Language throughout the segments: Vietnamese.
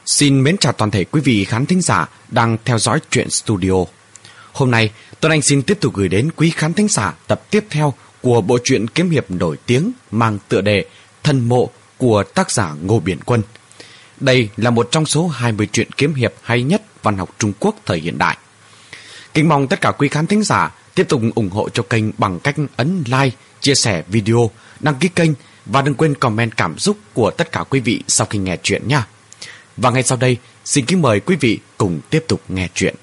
Xin mến chào toàn thể quý vị khán thính giả đang theo dõi Truyện Studio. Hôm nay, Tuấn Anh xin tiếp tục gửi đến quý khán thính giả tập tiếp theo của bộ truyện kiếm hiệp nổi tiếng mang tựa đề Thần Mộ của tác giả Ngô Biển Quân. Đây là một trong số 20 truyện kiếm hiệp hay nhất văn học Trung Quốc thời hiện đại. Kính mong tất cả quý khán thính giả tiếp tục ủng hộ cho kênh bằng cách ấn like, chia sẻ video, đăng ký kênh và đừng quên comment cảm xúc của tất cả quý vị sau khi nghe truyện nha. Và ngay sau đây, xin kính mời quý vị cùng tiếp tục nghe truyện.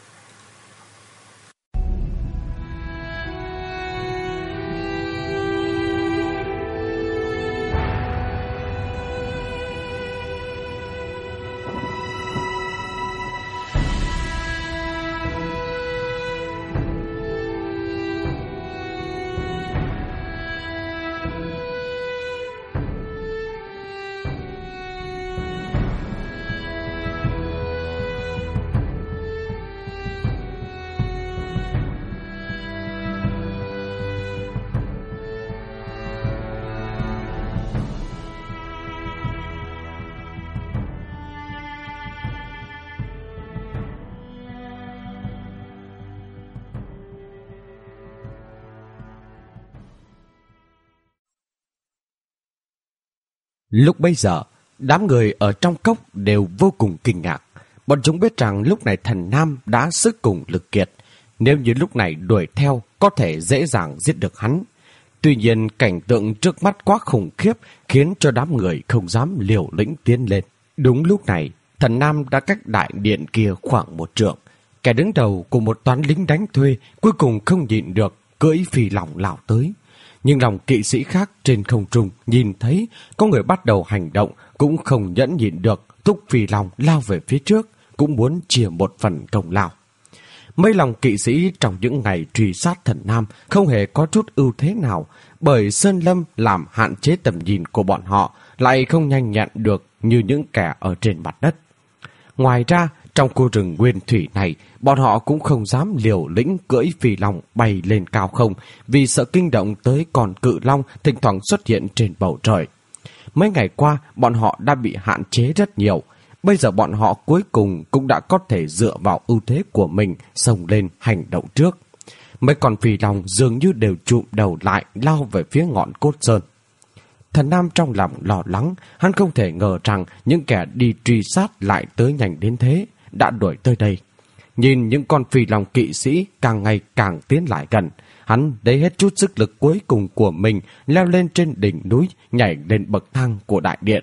Lúc bấy giờ, đám người ở trong cốc đều vô cùng kinh ngạc. Bọn chúng biết rằng lúc này thần Nam đã sức cùng lực kiệt. Nếu như lúc này đuổi theo, có thể dễ dàng giết được hắn. Tuy nhiên, cảnh tượng trước mắt quá khủng khiếp khiến cho đám người không dám liều lĩnh tiến lên. Đúng lúc này, thần Nam đã cách đại điện kia khoảng 1 trượng. Kẻ đứng đầu của một toán lính đánh thuê cuối cùng không nhịn được, cưỡi phi long lao tới. Nhưng lòng kỵ sĩ khác trên không trung nhìn thấy có người bắt đầu hành động cũng không nhẫn nhịn được, thúc phi long lao về phía trước, cũng muốn chia một phần công lao. Mấy lòng kỵ sĩ trong những ngày truy sát thần Nam không hề có chút ưu thế nào, bởi sơn lâm làm hạn chế tầm nhìn của bọn họ, lại không nhanh nhẹn được như những kẻ ở trên mặt đất. Ngoài ra, trong khu rừng nguyên thủy này, bọn họ cũng không dám liều lĩnh cưỡi phi long bay lên cao không, vì sợ kinh động tới con cự long thỉnh thoảng xuất hiện trên bầu trời. Mấy ngày qua, bọn họ đã bị hạn chế rất nhiều. Bây giờ bọn họ cuối cùng cũng đã có thể dựa vào ưu thế của mình xông lên hành động trước. Mấy con phi long dường như đều chụm đầu lại lao về phía ngọn cốt sơn. Thần Nam trong lòng lo lắng, hắn không thể ngờ rằng những kẻ đi truy sát lại tới nhanh đến thế, đã đuổi tới đây. Nhìn những con phi long kỵ sĩ càng ngày càng tiến lại gần, hắn lấy hết chút sức lực cuối cùng của mình leo lên trên đỉnh núi, nhảy lên bậc thang của đại điện.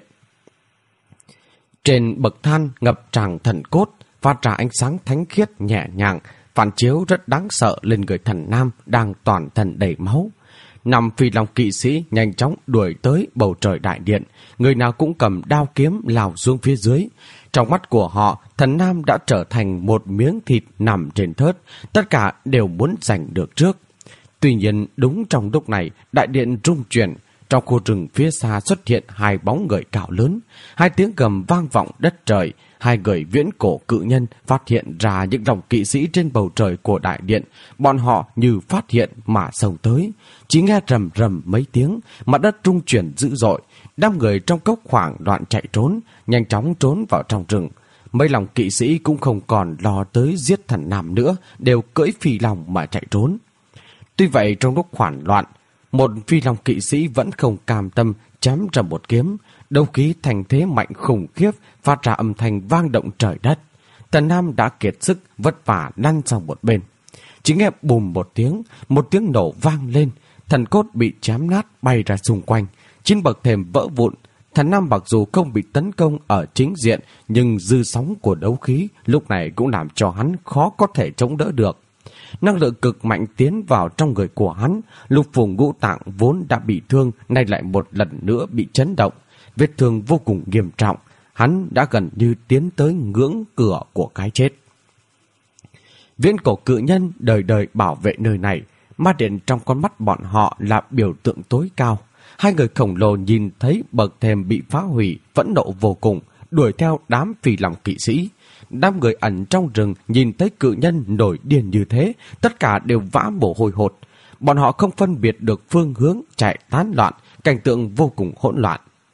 Trên bậc thang ngập tràn thần cốt, phát ra ánh sáng thánh khiết nhẹ nhàng, phản chiếu rất đáng sợ lên người thần Nam đang toàn thân đầy máu. 5 phi long kỵ sĩ nhanh chóng đuổi tới bầu trời đại điện, người nào cũng cầm đao kiếm lao xuống phía dưới. Trong mắt của họ, thần Nam đã trở thành một miếng thịt nằm trên thớt, tất cả đều muốn giành được trước. Tuy nhiên, đúng trong lúc này, đại điện rung chuyển, trong khu rừng phía xa xuất hiện 2 bóng người cao lớn, 2 tiếng gầm vang vọng đất trời. 2 người viễn cổ cự nhân phát hiện ra những dòng kỵ sĩ trên bầu trời của đại điện. Bọn họ như phát hiện mà xông tới. Chỉ nghe rầm rầm mấy tiếng, mặt đất rung chuyển dữ dội. Đám người trong cốc hoảng loạn chạy trốn, nhanh chóng trốn vào trong rừng. Mấy lòng kỵ sĩ cũng không còn lo tới giết thần Nam nữa, đều cưỡi phi long mà chạy trốn. Tuy vậy, trong lúc hoảng loạn, một phi long kỵ sĩ vẫn không cam tâm chém ra một kiếm. Đấu khí thành thế mạnh khủng khiếp, phát ra âm thanh vang động trời đất. Thần Nam đã kiệt sức, vất vả lăn sang một bên. Chỉ nghe bùm một tiếng nổ vang lên, thần cốt bị chém nát bay ra xung quanh, trên bậc thềm vỡ vụn. Thần Nam mặc dù không bị tấn công ở chính diện, nhưng dư sóng của đấu khí lúc này cũng làm cho hắn khó có thể chống đỡ được. Năng lượng cực mạnh tiến vào trong người của hắn, lục phủ ngũ tạng vốn đã bị thương, nay lại một lần nữa bị chấn động. Vết thương vô cùng nghiêm trọng, hắn đã gần như tiến tới ngưỡng cửa của cái chết. Viễn cổ cự nhân đời đời bảo vệ nơi này, ma điện trong con mắt bọn họ là biểu tượng tối cao. 2 người khổng lồ nhìn thấy bậc thềm bị phá hủy, phẫn nộ vô cùng, đuổi theo đám phi long kỵ sĩ. Đám người ẩn trong rừng nhìn thấy cự nhân nổi điên như thế, tất cả đều vã mồ hôi hột. Bọn họ không phân biệt được phương hướng chạy tán loạn, cảnh tượng vô cùng hỗn loạn.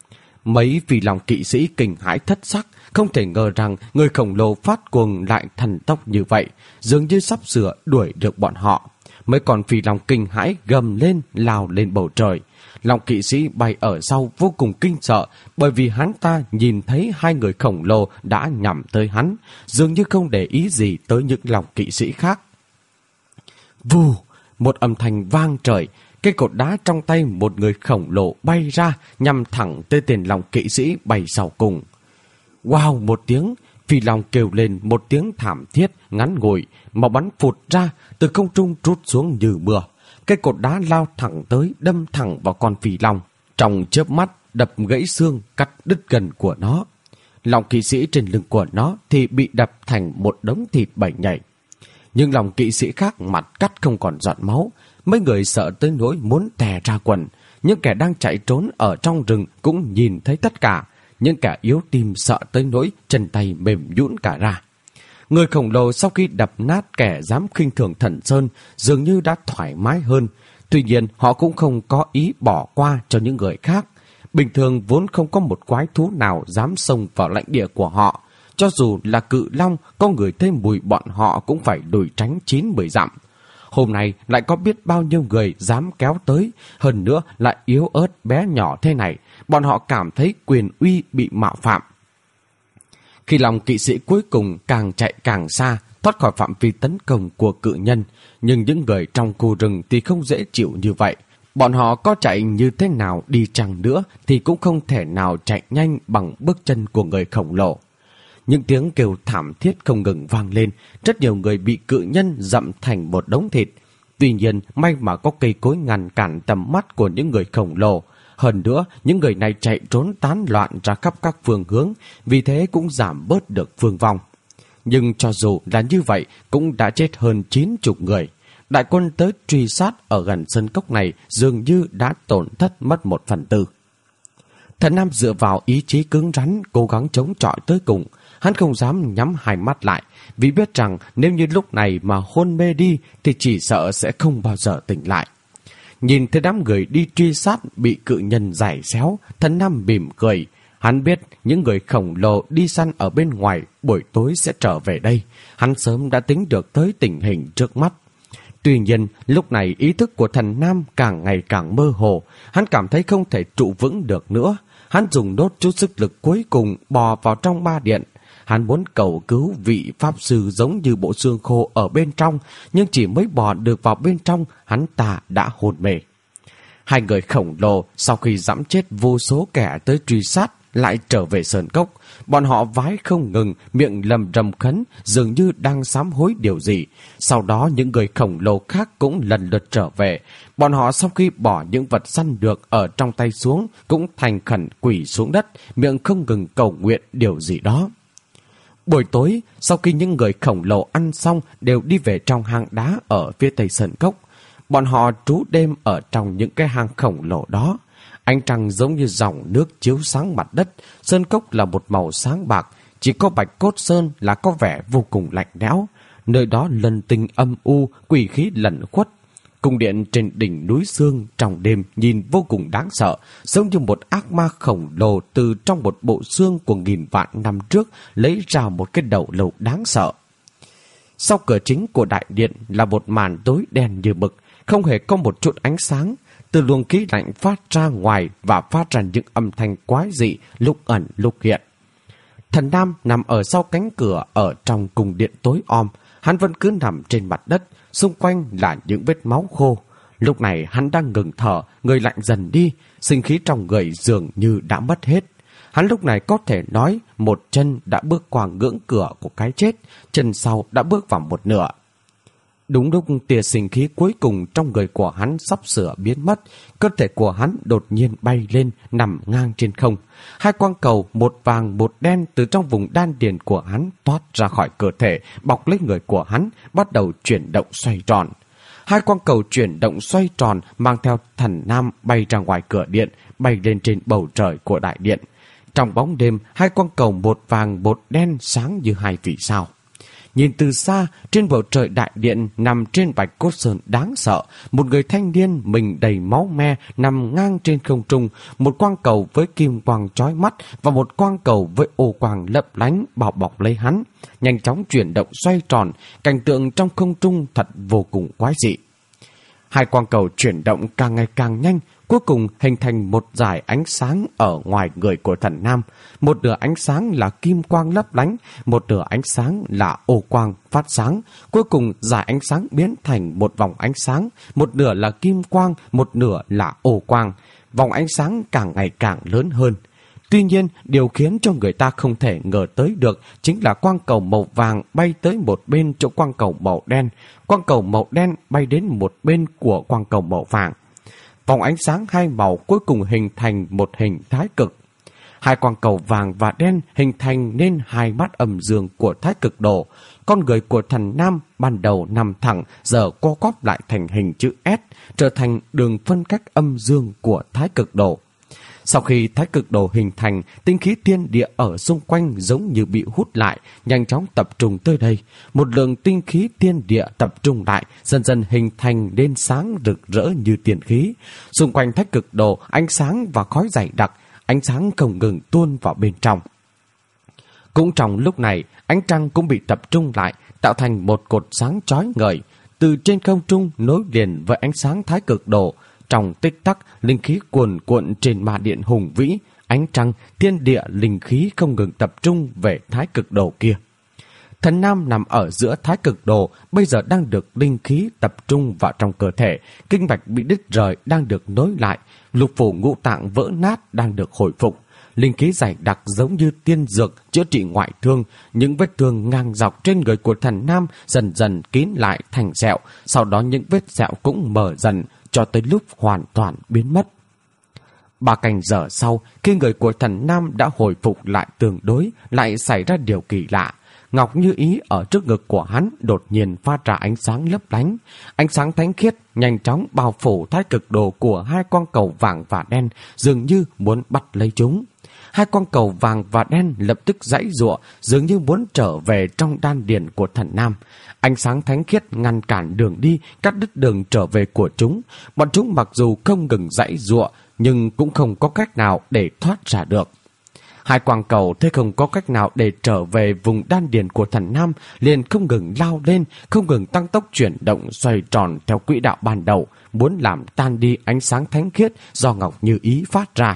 Mấy phi long kỵ sĩ kinh hãi thất sắc, không thể ngờ rằng người khổng lồ phát cuồng lại thần tốc như vậy, dường như sắp sửa đuổi được bọn họ. Mấy con phi long kinh hãi gầm lên lao lên bầu trời. Long kỵ sĩ bay ở sau vô cùng kinh sợ, bởi vì hắn ta nhìn thấy hai người khổng lồ đã nhắm tới hắn, dường như không để ý gì tới những long kỵ sĩ khác. Vù, một âm thanh vang trời, cái cột đá trong tay một người khổng lồ bay ra, nhằm thẳng tới tên long kỵ sĩ bay sau cùng. Wow một tiếng, phi long kêu lên một tiếng thảm thiết ngắn ngủi, mà bắn phụt ra từ không trung trút xuống như mưa. Cái cột đá lao thẳng tới, đâm thẳng vào con phi long, trong chớp mắt đập gãy xương, cắt đứt gần của nó. Long kỵ sĩ trên lưng của nó thì bị đập thành một đống thịt bầy nhảy. Nhưng lòng kỵ sĩ khác mặt cắt không còn giọt máu. Mấy người sợ tới nỗi muốn tè ra quần. Những kẻ đang chạy trốn ở trong rừng cũng nhìn thấy tất cả. Những kẻ yếu tim sợ tới nỗi chân tay mềm nhũn cả ra. Người khổng lồ sau khi đập nát kẻ dám khinh thường Thần Sơn dường như đã thoải mái hơn. Tuy nhiên họ cũng không có ý bỏ qua cho những người khác. Bình thường vốn không có một quái thú nào dám xông vào lãnh địa của họ. Cho dù là cự long, có người thêm mùi bọn họ cũng phải đuổi tránh 9-10 dặm. Hôm nay lại có biết bao nhiêu người dám kéo tới, hơn nữa lại yếu ớt bé nhỏ thế này, bọn họ cảm thấy quyền uy bị mạo phạm. Khi lòng kỵ sĩ cuối cùng càng chạy càng xa, thoát khỏi phạm vi tấn công của cự nhân, nhưng những người trong khu rừng thì không dễ chịu như vậy. Bọn họ có chạy như thế nào đi chăng nữa thì cũng không thể nào chạy nhanh bằng bước chân của người khổng lồ. Những tiếng kêu thảm thiết không ngừng vang lên, rất nhiều người bị cự nhân dặm thành một đống thịt. Tuy nhiên, may mà có cây cối ngăn cản tầm mắt của những người khổng lồ. Hơn nữa, những người này chạy trốn tán loạn ra khắp các phương hướng, vì thế cũng giảm bớt được thương vong. Nhưng cho dù là như vậy, cũng đã chết hơn 90 người. Đại quân tới truy sát ở gần sân cốc này dường như đã tổn thất mất 1/4. Thần Nam dựa vào ý chí cứng rắn, cố gắng chống chọi tới cùng. Hắn không dám nhắm hai mắt lại, vì biết rằng nếu như lúc này mà hôn mê đi thì chỉ sợ sẽ không bao giờ tỉnh lại. Nhìn thấy đám người đi truy sát bị cự nhân giày xéo, Thần Nam mỉm cười. Hắn biết những người khổng lồ đi săn ở bên ngoài buổi tối sẽ trở về đây. Hắn sớm đã tính được tới tình hình trước mắt. Tuy nhiên, lúc này ý thức của Thần Nam càng ngày càng mơ hồ. Hắn cảm thấy không thể trụ vững được nữa. Hắn dùng nốt chút sức lực cuối cùng bò vào trong ba điện. Hắn muốn cầu cứu vị pháp sư giống như bộ xương khô ở bên trong, nhưng chỉ mới bò được vào bên trong, hắn ta đã hôn mê. Hai người khổng lồ sau khi giẫm chết vô số kẻ tới truy sát lại trở về sơn cốc. Bọn họ vái không ngừng, miệng lầm rầm khấn, dường như đang sám hối điều gì. Sau đó những người khổng lồ khác cũng lần lượt trở về. Bọn họ sau khi bỏ những vật săn được ở trong tay xuống, cũng thành khẩn quỳ xuống đất, miệng không ngừng cầu nguyện điều gì đó. Buổi tối, sau khi những người khổng lồ ăn xong đều đi về trong hang đá ở phía tây sơn cốc. Bọn họ trú đêm ở trong những cái hang khổng lồ đó. Ánh trăng giống như dòng nước chiếu sáng mặt đất. Sơn cốc là một màu sáng bạc, chỉ có Bạch Cốt Sơn là có vẻ vô cùng lạnh lẽo. Nơi đó lân tinh âm u, quỷ khí lẩn khuất. Cung điện trên đỉnh núi Sương trong đêm nhìn vô cùng đáng sợ, giống như một ác ma khổng lồ từ trong một bộ xương của nghìn vạn năm trước lấy ra một cái đầu lâu đáng sợ. Sau cửa chính của đại điện là một màn tối đen như mực, không hề có một chút ánh sáng. Từ luồng khí lạnh phát ra ngoài và phát ra những âm thanh quái dị lúc ẩn lúc hiện. Thần Nam nằm ở sau cánh cửa ở trong cung điện tối om. Hắn vẫn cứ nằm trên mặt đất, xung quanh là những vết máu khô. Lúc này hắn đang ngừng thở, người lạnh dần đi, sinh khí trong người dường như đã mất hết. Hắn lúc này có thể nói một chân đã bước qua ngưỡng cửa của cái chết, chân sau đã bước vào một nửa. Đúng lúc tia sinh khí cuối cùng trong người của hắn sắp sửa biến mất, cơ thể của hắn đột nhiên bay lên, nằm ngang trên không. Hai quang cầu, một vàng một đen từ trong vùng đan điền của hắn toát ra khỏi cơ thể, bọc lấy người của hắn, bắt đầu chuyển động xoay tròn. Hai quang cầu chuyển động xoay tròn mang theo Thần Nam bay ra ngoài cửa điện, bay lên trên bầu trời của đại điện. Trong bóng đêm, hai quang cầu một vàng một đen sáng như hai vì sao. Nhìn từ xa, trên bầu trời đại điện nằm trên Bạch Cốt Sơn đáng sợ, một người thanh niên mình đầy máu me nằm ngang trên không trung, một quang cầu với kim quang chói mắt và một quang cầu với ô quang lấp lánh bao bọc lấy hắn, nhanh chóng chuyển động xoay tròn, cảnh tượng trong không trung thật vô cùng quái dị. Hai quang cầu chuyển động càng ngày càng nhanh, cuối cùng hình thành một dải ánh sáng ở ngoài người của thần nam. Một nửa ánh sáng là kim quang lấp lánh, một nửa ánh sáng là ô quang phát sáng. Cuối cùng dải ánh sáng biến thành một vòng ánh sáng, một nửa là kim quang, một nửa là ô quang. Vòng ánh sáng càng ngày càng lớn hơn. Tuy nhiên, điều khiến cho người ta không thể ngờ tới được chính là quang cầu màu vàng bay tới một bên chỗ quang cầu màu đen. Quang cầu màu đen bay đến một bên của quang cầu màu vàng. Vòng ánh sáng hai màu cuối cùng hình thành một hình thái cực. Hai quang cầu vàng và đen hình thành nên hai mắt âm dương của thái cực đồ. Con người của thần nam ban đầu nằm thẳng, giờ co quắp lại thành hình chữ S, trở thành đường phân cách âm dương của thái cực đồ. Sau khi thái cực đồ hình thành, tinh khí thiên địa ở xung quanh giống như bị hút lại, nhanh chóng tập trung tới đây. Một lượng tinh khí thiên địa tập trung lại, dần dần hình thành nên sáng rực rỡ như tiền khí. Xung quanh thái cực đồ, ánh sáng và khói dày đặc, ánh sáng không ngừng tuôn vào bên trong. Cũng trong lúc này, ánh trăng cũng bị tập trung lại, tạo thành một cột sáng chói ngời, từ trên không trung nối liền với ánh sáng thái cực đồ. Trong tích tắc, linh khí cuồn cuộn trên ma điện hùng vĩ, ánh trăng, thiên địa linh khí không ngừng tập trung về thái cực đồ kia. Thần nam nằm ở giữa thái cực đồ, bây giờ đang được linh khí tập trung vào trong cơ thể, kinh mạch bị đứt rời đang được nối lại, lục phủ ngũ tạng vỡ nát đang được hồi phục. Linh khí dày đặc giống như tiên dược chữa trị ngoại thương, những vết thương ngang dọc trên người của thần nam dần dần kín lại thành sẹo, sau đó những vết sẹo cũng mở dần, cho tới lúc hoàn toàn biến mất. 3 canh giờ sau, khi người của thần nam đã hồi phục lại tương đối, lại xảy ra điều kỳ lạ. Ngọc Như Ý ở trước ngực của hắn đột nhiên phát ra ánh sáng lấp lánh. Ánh sáng thánh khiết nhanh chóng bao phủ thái cực đồ của hai quang cầu vàng và đen, dường như muốn bắt lấy chúng. Hai quang cầu vàng và đen lập tức giãy giụa, dường như muốn trở về trong đan điền của thần nam. Ánh sáng thánh khiết ngăn cản đường đi, cắt đứt đường trở về của chúng. Bọn chúng mặc dù không ngừng giãy giụa, nhưng cũng không có cách nào để thoát ra được. Hai quang cầu thấy không có cách nào để trở về vùng đan điền của thần nam, liền không ngừng lao lên, không ngừng tăng tốc chuyển động xoay tròn theo quỹ đạo ban đầu, muốn làm tan đi ánh sáng thánh khiết do Ngọc Như Ý phát ra.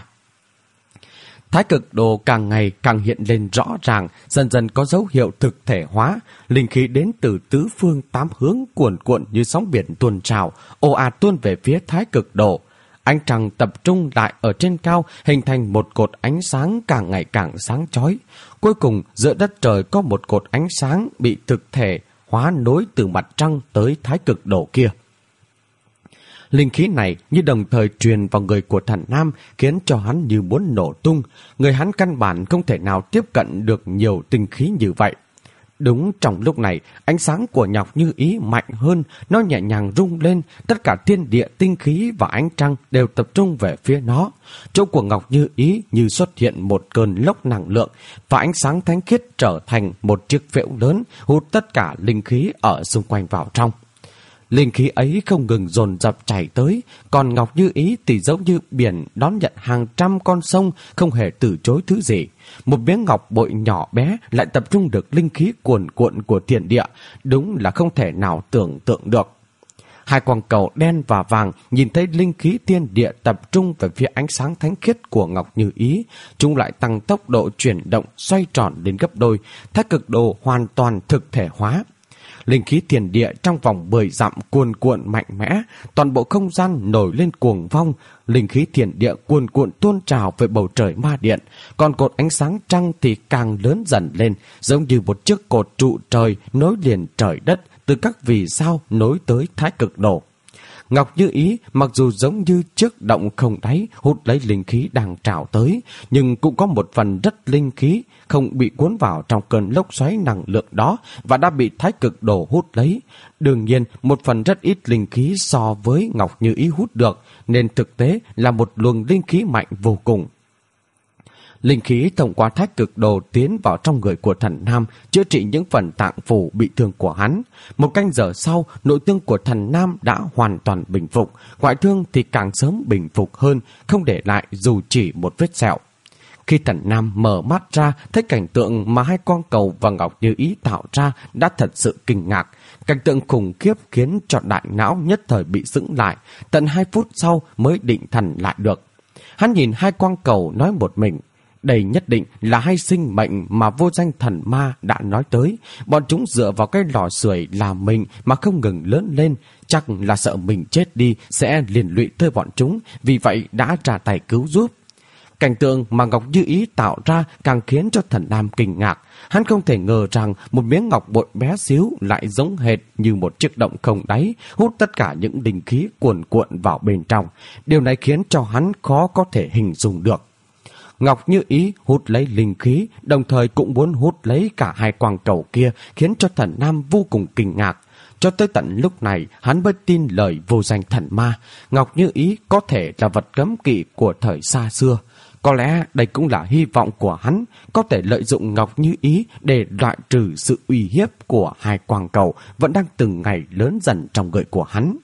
Thái cực đồ càng ngày càng hiện lên rõ ràng, dần dần có dấu hiệu thực thể hóa. Linh khí đến từ tứ phương tám hướng cuồn cuộn như sóng biển tuôn trào, ồ ạt tuôn về phía thái cực đồ. Ánh trăng tập trung lại ở trên cao, hình thành một cột ánh sáng càng ngày càng sáng chói. Cuối cùng, giữa đất trời có một cột ánh sáng bị thực thể hóa nối từ mặt trăng tới thái cực đồ kia. Linh khí này như đồng thời truyền vào người của thần nam, khiến cho hắn như muốn nổ tung. Người hắn căn bản không thể nào tiếp cận được nhiều tinh khí như vậy. Đúng trong lúc này, ánh sáng của Ngọc Như Ý mạnh hơn, nó nhẹ nhàng rung lên, tất cả thiên địa tinh khí và ánh trăng đều tập trung về phía nó. Chỗ của Ngọc Như Ý như xuất hiện một cơn lốc năng lượng, và ánh sáng thánh khiết trở thành một chiếc phễu lớn, hút tất cả linh khí ở xung quanh vào trong. Linh khí ấy không ngừng dồn dập chảy tới, còn Ngọc Như Ý thì giống như biển đón nhận hàng trăm con sông, không hề từ chối thứ gì. Một miếng ngọc bội nhỏ bé lại tập trung được linh khí cuồn cuộn của thiên địa, đúng là không thể nào tưởng tượng được. Hai quang cầu đen và vàng nhìn thấy linh khí thiên địa tập trung về phía ánh sáng thánh khiết của Ngọc Như Ý, chúng lại tăng tốc độ chuyển động xoay tròn đến gấp đôi, thái cực đồ hoàn toàn thực thể hóa. Linh khí thiên địa trong vòng 10 dặm cuồn cuộn mạnh mẽ, toàn bộ không gian nổi lên cuồng phong, linh khí thiên địa cuồn cuộn tuôn trào về bầu trời ma điện, còn cột ánh sáng trăng thì càng lớn dần lên, giống như một chiếc cột trụ trời nối liền trời đất từ các vì sao nối tới thái cực đồ. Ngọc Như Ý mặc dù giống như chiếc động không đáy hút lấy linh khí đang trào tới, nhưng cũng có một phần rất linh khí không bị cuốn vào trong cơn lốc xoáy năng lượng đó và đã bị thái cực đồ hút lấy. Đương nhiên, một phần rất ít linh khí so với Ngọc Như Ý hút được, nên thực tế là một luồng linh khí mạnh vô cùng. Linh khí thông qua Thái Cực Đồ tiến vào trong người của Thần Nam, chữa trị những phần tạng phủ bị thương của hắn. 1 canh giờ sau, nội thương của Thần Nam đã hoàn toàn bình phục, ngoại thương thì càng sớm bình phục hơn, không để lại dù chỉ một vết sẹo. Khi Thần Nam mở mắt ra, thấy cảnh tượng mà hai quang cầu và Ngọc Như Ý tạo ra đã thật sự kinh ngạc. Cảnh tượng khủng khiếp khiến cho đại não nhất thời bị sững lại, tận 2 phút sau mới định thần lại được. Hắn nhìn hai quang cầu nói một mình, đây nhất định là hai sinh mệnh mà vô danh thần ma đã nói tới. Bọn chúng dựa vào cái lò sưởi là mình mà không ngừng lớn lên, chắc là sợ mình chết đi sẽ liên lụy tới bọn chúng, vì vậy đã ra tay cứu giúp. Cảnh tượng mà Ngọc Như Ý tạo ra càng khiến cho Thần Nam kinh ngạc. Hắn không thể ngờ rằng một miếng ngọc bội bé xíu lại giống hệt như một chiếc động không đáy, hút tất cả những linh khí cuồn cuộn vào bên trong. Điều này khiến cho hắn khó có thể hình dung được. Ngọc Như Ý hút lấy linh khí, đồng thời cũng muốn hút lấy cả hai quang cầu kia, khiến cho Thần Nam vô cùng kinh ngạc. Cho tới tận lúc này, hắn mới tin lời vô danh thần ma. Ngọc Như Ý có thể là vật cấm kỵ của thời xa xưa. Có lẽ đây cũng là hy vọng của hắn, có thể lợi dụng Ngọc Như Ý để loại trừ sự uy hiếp của hai quang cầu vẫn đang từng ngày lớn dần trong người của hắn.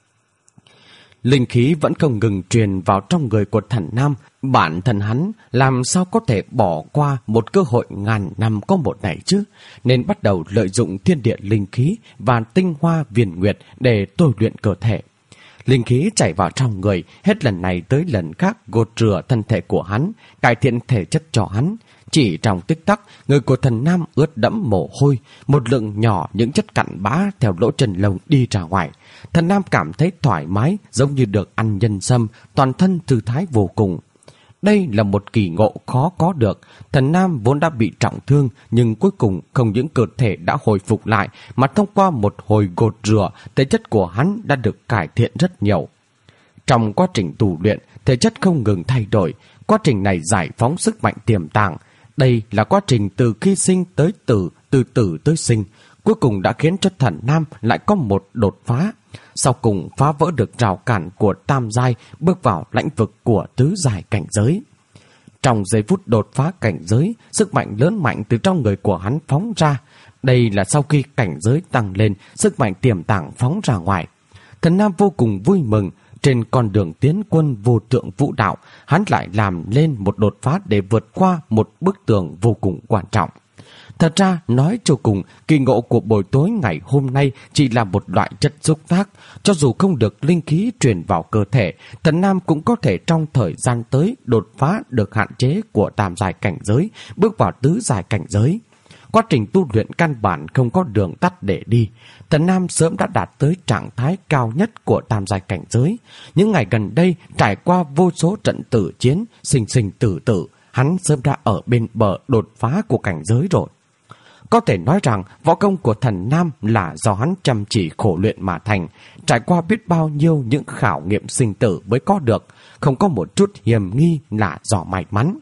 Linh khí vẫn không ngừng truyền vào trong người của Thần Nam. Bản thân hắn làm sao có thể bỏ qua một cơ hội ngàn năm có một này chứ, nên bắt đầu lợi dụng thiên địa linh khí và tinh hoa viền nguyệt để tôi luyện cơ thể. Linh khí chảy vào trong người, hết lần này tới lần khác gột rửa thân thể của hắn, cải thiện thể chất cho hắn. Chỉ trong tích tắc, người của Thần Nam ướt đẫm mồ hôi, một lượng nhỏ những chất cặn bã theo lỗ chân lông đi ra ngoài. Thần Nam cảm thấy thoải mái, giống như được ăn nhân sâm, toàn thân thư thái vô cùng. Đây là một kỳ ngộ khó có được. Thần Nam vốn đã bị trọng thương, nhưng cuối cùng không những cơ thể đã hồi phục lại, mà thông qua một hồi gột rửa, thể chất của hắn đã được cải thiện rất nhiều. Trong quá trình tu luyện, thể chất không ngừng thay đổi. Quá trình này giải phóng sức mạnh tiềm tàng. Đây là quá trình từ khi sinh tới tử, từ tử tới sinh, cuối cùng đã khiến cho Thần Nam lại có một đột phá. Sau cùng phá vỡ được rào cản của tam giai, bước vào lãnh vực của tứ giai cảnh giới. Trong giây phút đột phá cảnh giới, sức mạnh lớn mạnh từ trong người của hắn phóng ra. Đây là sau khi cảnh giới tăng lên, sức mạnh tiềm tàng phóng ra ngoài. Thần Nam vô cùng vui mừng. Trên con đường tiến quân vô thượng vũ đạo, hắn lại làm lên một đột phá để vượt qua một bức tường vô cùng quan trọng. Thật ra, nói cho cùng, kỳ ngộ của buổi tối ngày hôm nay chỉ là một loại chất xúc tác. Cho dù không được linh khí truyền vào cơ thể, Thần Nam cũng có thể trong thời gian tới đột phá được hạn chế của tam giai cảnh giới, bước vào tứ giai cảnh giới. Quá trình tu luyện căn bản không có đường tắt để đi. Thần Nam sớm đã đạt tới trạng thái cao nhất của tam giai cảnh giới. Những ngày gần đây, trải qua vô số trận tử chiến, sinh sinh tử tử, hắn sớm đã ở bên bờ đột phá của cảnh giới rồi. Có thể nói rằng võ công của Thần Nam là do hắn chăm chỉ khổ luyện mà thành, trải qua biết bao nhiêu những khảo nghiệm sinh tử mới có được, không có một chút hiểm nghi là do may mắn.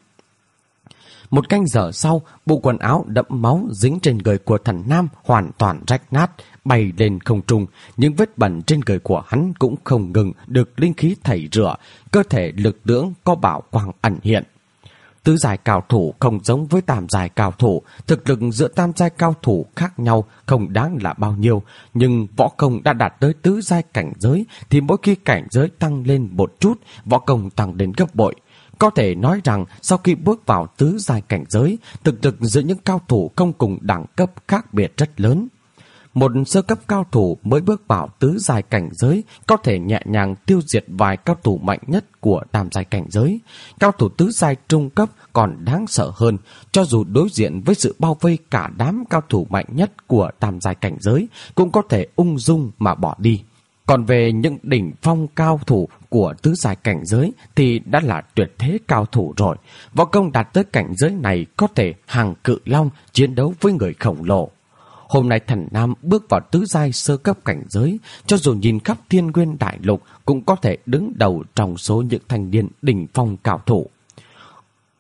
1 canh giờ sau, bộ quần áo đẫm máu dính trên người của Thần Nam hoàn toàn rách nát, bay lên không trung. Những vết bẩn trên người của hắn cũng không ngừng được linh khí tẩy rửa, cơ thể lực lưỡng có bảo quang ẩn hiện. Tứ giai cao thủ không giống với tam giai cao thủ, thực lực giữa tam giai cao thủ khác nhau không đáng là bao nhiêu, nhưng võ công đã đạt tới tứ giai cảnh giới thì mỗi khi cảnh giới tăng lên một chút, võ công tăng lên gấp bội. Có thể nói rằng sau khi bước vào tứ giai cảnh giới, thực lực giữa những cao thủ không cùng đẳng cấp khác biệt rất lớn. Một sơ cấp cao thủ mới bước vào tứ giai cảnh giới có thể nhẹ nhàng tiêu diệt vài cao thủ mạnh nhất của tam giai cảnh giới. Cao thủ tứ giai trung cấp còn đáng sợ hơn, cho dù đối diện với sự bao vây cả đám cao thủ mạnh nhất của tam giai cảnh giới cũng có thể ung dung mà bỏ đi. Còn về những đỉnh phong cao thủ của tứ giai cảnh giới thì đã là tuyệt thế cao thủ rồi. Võ công đạt tới cảnh giới này có thể hàng cự long chiến đấu với người khổng lồ. Hôm nay Thần Nam bước vào tứ giai sơ cấp cảnh giới, cho dù nhìn khắp Thiên Nguyên Đại Lục cũng có thể đứng đầu trong số những thanh niên đỉnh phong cao thủ.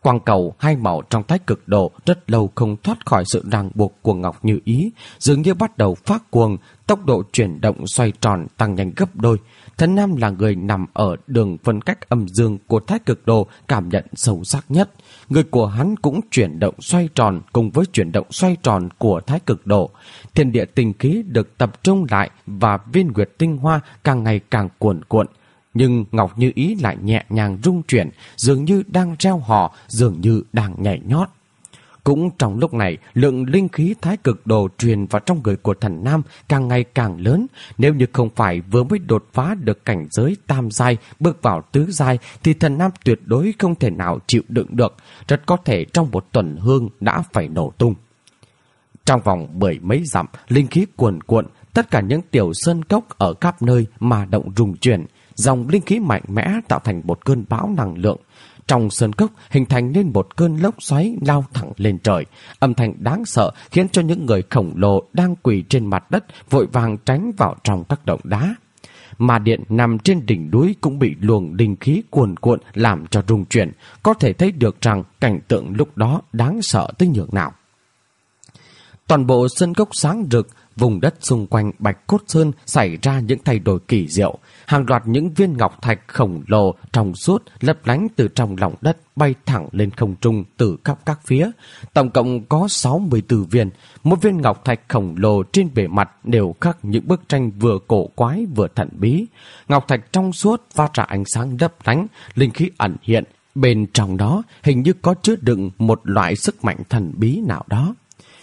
Quang cầu hai màu trong thái cực đồ rất lâu không thoát khỏi sự ràng buộc của Ngọc Như Ý, dường như bắt đầu phát cuồng, tốc độ chuyển động xoay tròn tăng nhanh gấp đôi. Thần Nam là người nằm ở đường phân cách âm dương của thái cực đồ cảm nhận sâu sắc nhất. Người của hắn cũng chuyển động xoay tròn cùng với chuyển động xoay tròn của thái cực đồ. Thiên địa tinh khí được tập trung lại và viên nguyệt tinh hoa càng ngày càng cuồn cuộn. Nhưng Ngọc Như Ý lại nhẹ nhàng rung chuyển, dường như đang reo hò, dường như đang nhảy nhót. Cũng trong lúc này, lượng linh khí thái cực đồ truyền vào trong người của thần Nam càng ngày càng lớn. Nếu như không phải vừa mới đột phá được cảnh giới tam giai, bước vào tứ giai, thì thần Nam tuyệt đối không thể nào chịu đựng được. Rất có thể trong một tuần hương đã phải nổ tung. Trong vòng 10 mấy dặm, linh khí cuồn cuộn, tất cả những tiểu sơn cốc ở khắp nơi mà động rung chuyển. Dòng linh khí mạnh mẽ tạo thành một cơn bão năng lượng. Trong sơn cốc hình thành nên một cơn lốc xoáy lao thẳng lên trời. Âm thanh đáng sợ khiến cho những người khổng lồ đang quỳ trên mặt đất vội vàng tránh vào trong các động đá. Mà điện nằm trên đỉnh núi cũng bị luồng linh khí cuồn cuộn làm cho rung chuyển. Có thể thấy được rằng cảnh tượng lúc đó đáng sợ tới nhường nào. Toàn bộ sơn cốc sáng rực, vùng đất xung quanh Bạch Cốt Sơn xảy ra những thay đổi kỳ diệu. Hàng loạt những viên ngọc thạch khổng lồ trong suốt lấp lánh từ trong lòng đất bay thẳng lên không trung từ khắp các phía. Tổng cộng có 64 viên. Một viên ngọc thạch khổng lồ trên bề mặt đều khắc những bức tranh vừa cổ quái vừa thần bí. Ngọc thạch trong suốt phát ra ánh sáng lấp lánh, linh khí ẩn hiện. Bên trong đó hình như có chứa đựng một loại sức mạnh thần bí nào đó.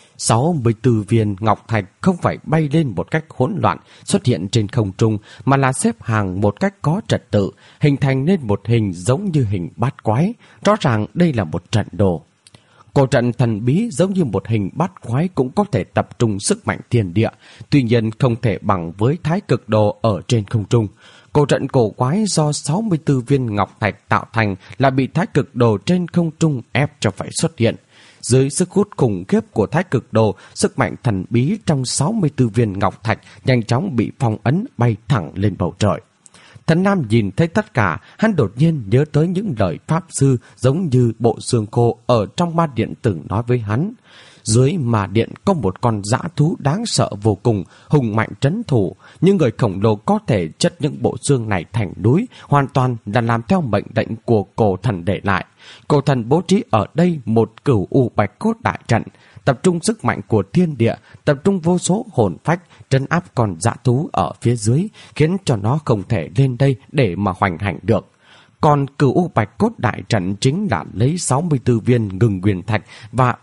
64 viên ngọc thạch không phải bay lên một cách hỗn loạn xuất hiện trên không trung, mà là xếp hàng một cách có trật tự, hình thành nên một hình giống như hình bát quái. Rõ ràng đây là một trận đồ. Cổ trận thần bí giống như một hình bát quái cũng có thể tập trung sức mạnh thiên địa, tuy nhiên không thể bằng với thái cực đồ ở trên không trung. Cổ trận cổ quái do 64 viên ngọc thạch tạo thành là bị thái cực đồ trên không trung ép cho phải xuất hiện. Dưới sức hút khủng khiếp của thái cực đồ, sức mạnh thần bí trong 64 viên ngọc thạch nhanh chóng bị phong ấn bay thẳng lên bầu trời. Thần Nam nhìn thấy tất cả, hắn đột nhiên nhớ tới những lời pháp sư giống như bộ xương khô ở trong ma điện từng nói với hắn. Dưới ma điện có một con dã thú đáng sợ vô cùng, hùng mạnh trấn thủ, nhưng người khổng lồ có thể chất những bộ xương này thành núi, hoàn toàn là làm theo mệnh lệnh của cổ thần để lại. Cổ thần bố trí ở đây một cửu u bạch cốt đại trận, tập trung sức mạnh của thiên địa, tập trung vô số hồn phách, trấn áp con dã thú ở phía dưới, khiến cho nó không thể lên đây để mà hoành hành được. Còn cửu u bạch cốt đại trận chính là lấy 64 viên ngừng nguyên thạch và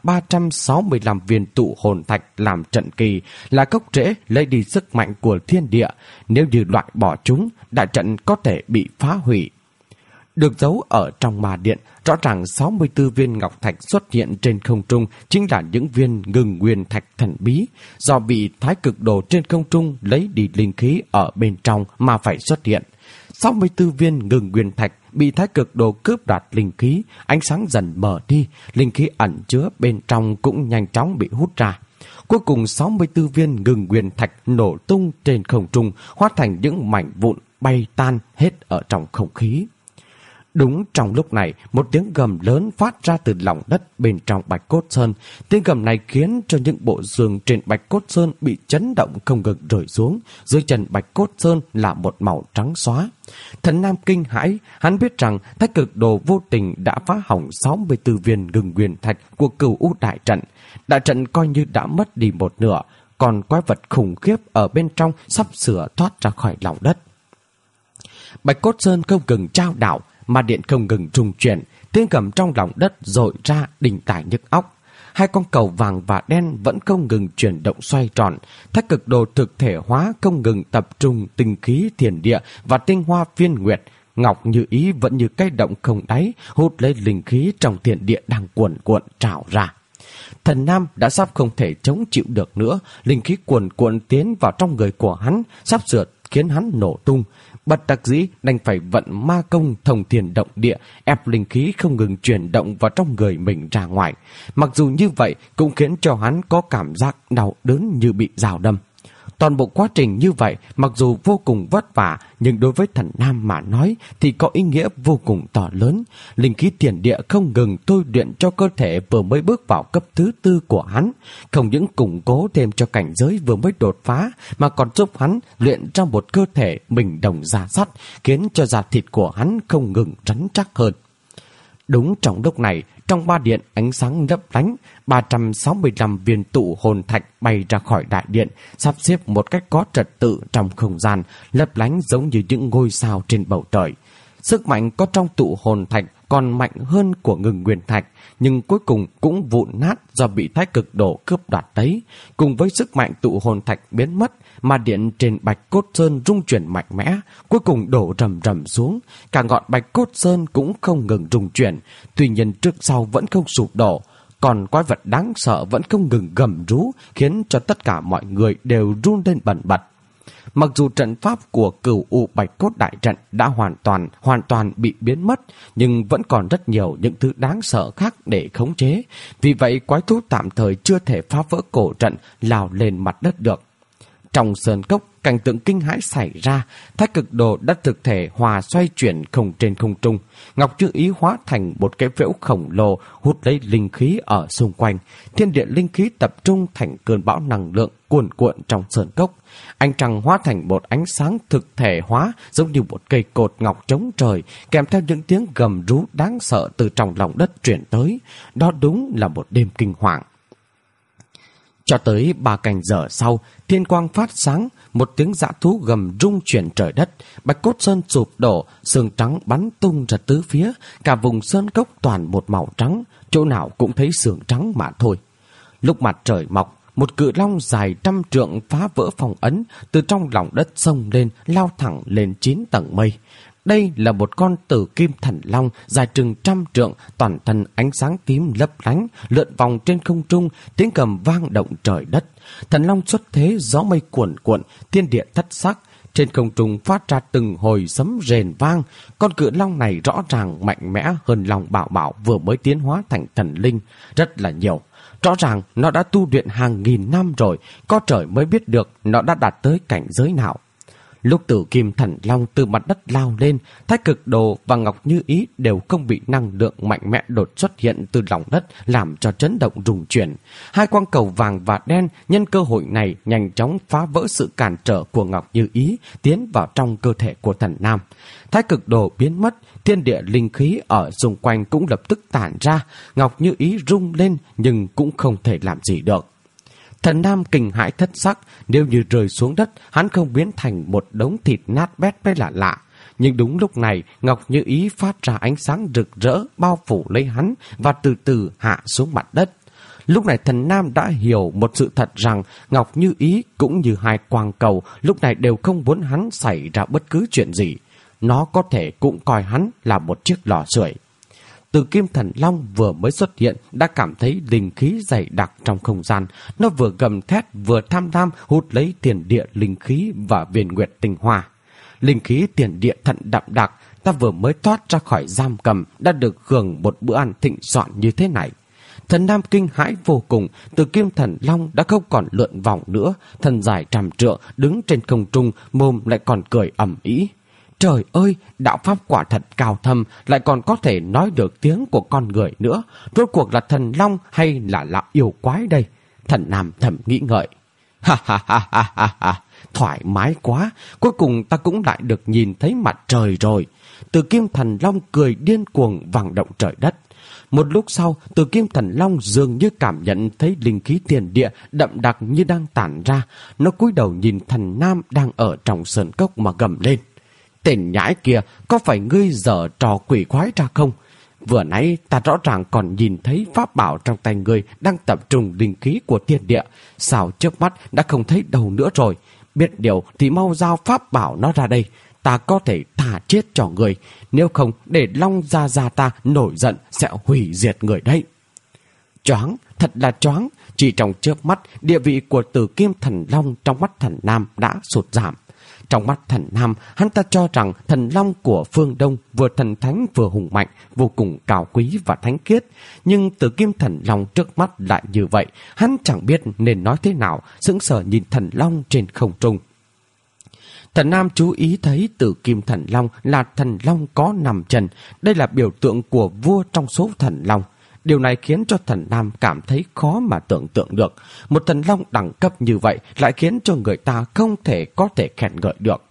365 viên tụ hồn thạch làm trận kỳ, là gốc rễ lấy đi sức mạnh của thiên địa. Nếu như loại bỏ chúng, đại trận có thể bị phá hủy. Được giấu ở trong ma điện, rõ ràng 64 viên ngọc thạch xuất hiện trên không trung chính là những viên ngừng nguyên thạch thần bí, do bị thái cực đồ trên không trung lấy đi linh khí ở bên trong mà phải xuất hiện. 64 viên ngừng nguyên thạch bị thái cực đồ cướp đoạt linh khí, ánh sáng dần mờ đi, linh khí ẩn chứa bên trong cũng nhanh chóng bị hút ra. Cuối cùng 64 viên ngừng nguyên thạch nổ tung trên không trung, hóa thành những mảnh vụn bay tan hết ở trong không khí. Đúng trong lúc này, một tiếng gầm lớn phát ra từ lòng đất bên trong Bạch Cốt Sơn. Tiếng gầm này khiến cho những bộ xương trên Bạch Cốt Sơn bị chấn động không ngừng rơi xuống. Dưới chân Bạch Cốt Sơn là một màu trắng xóa. Thần Nam kinh hãi, hắn biết rằng thái cực đồ vô tình đã phá hỏng 64 viên ngừng nguyên thạch của cửu u đại trận. Đại trận coi như đã mất đi một nửa, còn quái vật khủng khiếp ở bên trong sắp sửa thoát ra khỏi lòng đất. Bạch Cốt Sơn không ngừng trao đảo, mà điện không ngừng rung chuyển, tiếng gầm trong lòng đất dội ra đình tài nhức óc. Hai con cầu vàng và đen vẫn không ngừng chuyển động xoay tròn, thái cực đồ thực thể hóa không ngừng tập trung tinh khí thiên địa và tinh hoa phiên nguyệt. Ngọc Như Ý vẫn như cái động không đáy, hút lấy linh khí trong thiên địa đang cuồn cuộn trào ra. Thần Nam đã sắp không thể chống chịu được nữa, linh khí cuồn cuộn tiến vào trong người của hắn, sắp sửa khiến hắn nổ tung. Bất đắc dĩ đành phải vận ma công thông thiên động địa, ép linh khí không ngừng chuyển động vào trong người mình ra ngoài. Mặc dù như vậy cũng khiến cho hắn có cảm giác đau đớn như bị dao đâm. Toàn bộ quá trình như vậy mặc dù vô cùng vất vả, nhưng đối với thần nam mà nói thì có ý nghĩa vô cùng to lớn. Linh khí tiền địa không ngừng tôi luyện cho cơ thể vừa mới bước vào cấp thứ 4 của hắn, không những củng cố thêm cho cảnh giới vừa mới đột phá, mà còn giúp hắn luyện ra một cơ thể bình đồng da sắt, khiến cho da thịt của hắn không ngừng rắn chắc hơn. Đúng trong lúc này, trong ba điện ánh sáng lấp lánh, 365 viên tụ hồn thạch bay ra khỏi đại điện, sắp xếp một cách có trật tự trong không gian, lấp lánh giống như những ngôi sao trên bầu trời. Sức mạnh có trong tụ hồn thạch còn mạnh hơn của Ngưng Nguyên thạch, nhưng cuối cùng cũng vụn nát do bị Thái Cực Đồ cướp đoạt đấy. Cùng với sức mạnh tụ hồn thạch biến mất, mà điện trên Bạch Cốt Sơn rung chuyển mạnh mẽ, cuối cùng đổ rầm rầm xuống. Cả ngọn Bạch Cốt Sơn cũng không ngừng rung chuyển, tuy nhiên trước sau vẫn không sụp đổ. Còn quái vật đáng sợ vẫn không ngừng gầm rú, khiến cho tất cả mọi người đều run lên bần bật. Mặc dù trận pháp của Cửu U Bạch Cốt đại trận đã hoàn toàn bị biến mất, nhưng vẫn còn rất nhiều những thứ đáng sợ khác để khống chế. Vì vậy quái thú tạm thời chưa thể phá vỡ cổ trận lao lên mặt đất được. Trong sơn cốc, cảnh tượng kinh hãi xảy ra. Thái Cực Đồ đã thực thể hòa xoay chuyển không trên không trung. Ngọc Như Ý hóa thành một cái phễu khổng lồ hút lấy linh khí ở xung quanh. Thiên địa linh khí tập trung thành cơn bão năng lượng cuồn cuộn trong sơn cốc. Ánh trăng hóa thành một ánh sáng thực thể hóa, giống như một cây cột ngọc chống trời, kèm theo những tiếng gầm rú đáng sợ từ trong lòng đất truyền tới. Đó đúng là một đêm kinh hoàng. Cho tới 3 canh giờ sau, thiên quang phát sáng, một tiếng dã thú gầm rung chuyển trời đất, Bạch Cốt Sơn sụp đổ, sương trắng bắn tung ra tứ phía, cả vùng sơn cốc toàn một màu trắng, chỗ nào cũng thấy sương trắng mà thôi. Lúc mặt trời mọc, một cự long dài 100 trượng phá vỡ phong ấn, từ trong lòng đất xông lên, lao thẳng lên 9 tầng mây. Đây là một con tử kim thần long dài chừng 100 trượng, toàn thân ánh sáng tím lấp lánh, lượn vòng trên không trung, tiếng gầm vang động trời đất. Thần long xuất thế, gió mây cuồn cuộn, thiên địa thất sắc, trên không trung phát ra từng hồi sấm rền vang. Con cự long này rõ ràng mạnh mẽ hơn Long Bảo Bảo vừa mới tiến hóa thành thần linh rất là nhiều. Rõ ràng nó đã tu luyện hàng nghìn năm rồi, có trời mới biết được nó đã đạt tới cảnh giới nào. Lúc Tử Kim Thần Long từ mặt đất lao lên, Thái Cực Đồ và Ngọc Như Ý đều không bị năng lượng mạnh mẽ đột xuất hiện từ lòng đất làm cho chấn động rung chuyển. Hai quang cầu vàng và đen nhân cơ hội này nhanh chóng phá vỡ sự cản trở của Ngọc Như Ý, tiến vào trong cơ thể của thần nam. Thái Cực Đồ biến mất, thiên địa linh khí ở xung quanh cũng lập tức tản ra. Ngọc Như Ý rung lên nhưng cũng không thể làm gì được. Thần nam kinh hãi thất sắc, nếu như rơi xuống đất, hắn không biến thành một đống thịt nát bét mới là lạ. Nhưng đúng lúc này, Ngọc Như Ý phát ra ánh sáng rực rỡ, bao phủ lấy hắn và từ từ hạ xuống mặt đất. Lúc này thần nam đã hiểu một sự thật rằng Ngọc Như Ý cũng như hai quang cầu lúc này đều không muốn hắn xảy ra bất cứ chuyện gì. Nó có thể cũng coi hắn là một chiếc lò sưởi. Từ Kim Thần Long vừa mới xuất hiện đã cảm thấy linh khí dày đặc trong không gian. Nó vừa gầm thét vừa tham lam hút lấy tiền địa linh khí và viên nguyệt tinh hoa. Linh khí tiền địa thận đậm đặc, ta vừa mới thoát ra khỏi giam cầm đã được hưởng một bữa ăn thịnh soạn như thế này. Thần nam kinh hãi vô cùng, Từ Kim Thần Long đã không còn lượn vòng nữa, thân dài 100 trượng đứng trên không trung, mồm lại còn cười ầm ĩ. Trời ơi, đạo pháp quả thật cao thâm, lại còn có thể nói được tiếng của con người nữa. Rốt cuộc là thần long hay là lão yêu quái đây? Thần nam thầm nghĩ ngợi. Ha ha ha ha ha ha, thoải mái quá, cuối cùng ta cũng lại được nhìn thấy mặt trời rồi. Từ Kim Thần Long cười điên cuồng vang động trời đất. Một lúc sau, Từ Kim Thần Long dường như cảm nhận thấy linh khí tiền địa đậm đặc như đang tản ra. Nó cúi đầu nhìn thần nam đang ở trong sơn cốc mà gầm lên. Tên nhãi kia, có phải ngươi giở trò quỷ quái ra không? Vừa nãy ta rõ ràng còn nhìn thấy pháp bảo trong tay ngươi đang tập trung linh khí của thiên địa. Sao trước mắt đã không thấy đâu nữa rồi? Biết điều thì mau giao pháp bảo nó ra đây. Ta có thể thả chết cho ngươi. Nếu không để Long Gia ta nổi giận sẽ hủy diệt người đấy. Choáng, thật là choáng. Chỉ trong chớp mắt, địa vị của Từ Kim Thần Long trong mắt thần nam đã sụt giảm. Trong mắt Thần Nam, hắn ta cho rằng thần long của phương Đông vừa thần thánh vừa hùng mạnh, vô cùng cao quý và thánh khiết. Nhưng Tử Kim Thần Long trước mắt lại như vậy, hắn chẳng biết nên nói thế nào, sững sờ nhìn thần long trên không trung. Thần Nam chú ý thấy Tử Kim Thần Long là thần long có 5 chân, đây là biểu tượng của vua trong số thần long. Điều này khiến cho Thần Nam cảm thấy khó mà tưởng tượng được. Một thần long đẳng cấp như vậy lại khiến cho người ta không thể có thể khen ngợi được.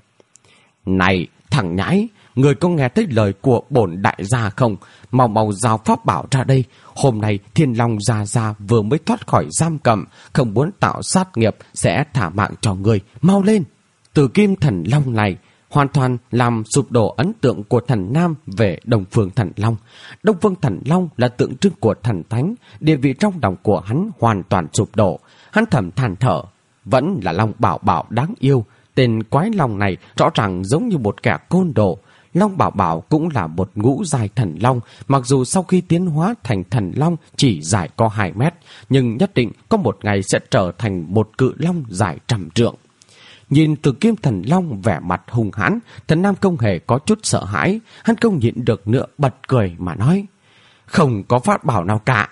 Này, thằng nhãi, người có nghe thấy lời của bổn đại gia không? Mau mau giao pháp bảo ra đây. Hôm nay Thiên Long Gia Gia vừa mới thoát khỏi giam cầm, không muốn tạo sát nghiệp sẽ thả mạng cho người. Mau lên! Tử Kim Thần Long này hoàn toàn làm sụp đổ ấn tượng của Thần Nam về Đông Phương Thần Long. Đông Phương Thần Long là tượng trưng của thần thánh, địa vị trong lòng của hắn hoàn toàn sụp đổ. Hắn thầm than thở, vẫn là Long Bảo Bảo đáng yêu. Tên quái long này rõ ràng giống như một kẻ côn đồ. Long Bảo Bảo cũng là một ngũ giai thần long, mặc dù sau khi tiến hóa thành thần long chỉ dài có 2 mét, nhưng nhất định có một ngày sẽ trở thành một cự long dài 100 trượng. Nhìn Tử Kim Thần Long vẻ mặt hung hãn, Thần Nam không hề có chút sợ hãi, hắn không nhịn được nữa bật cười mà nói, không có pháp bảo nào cả.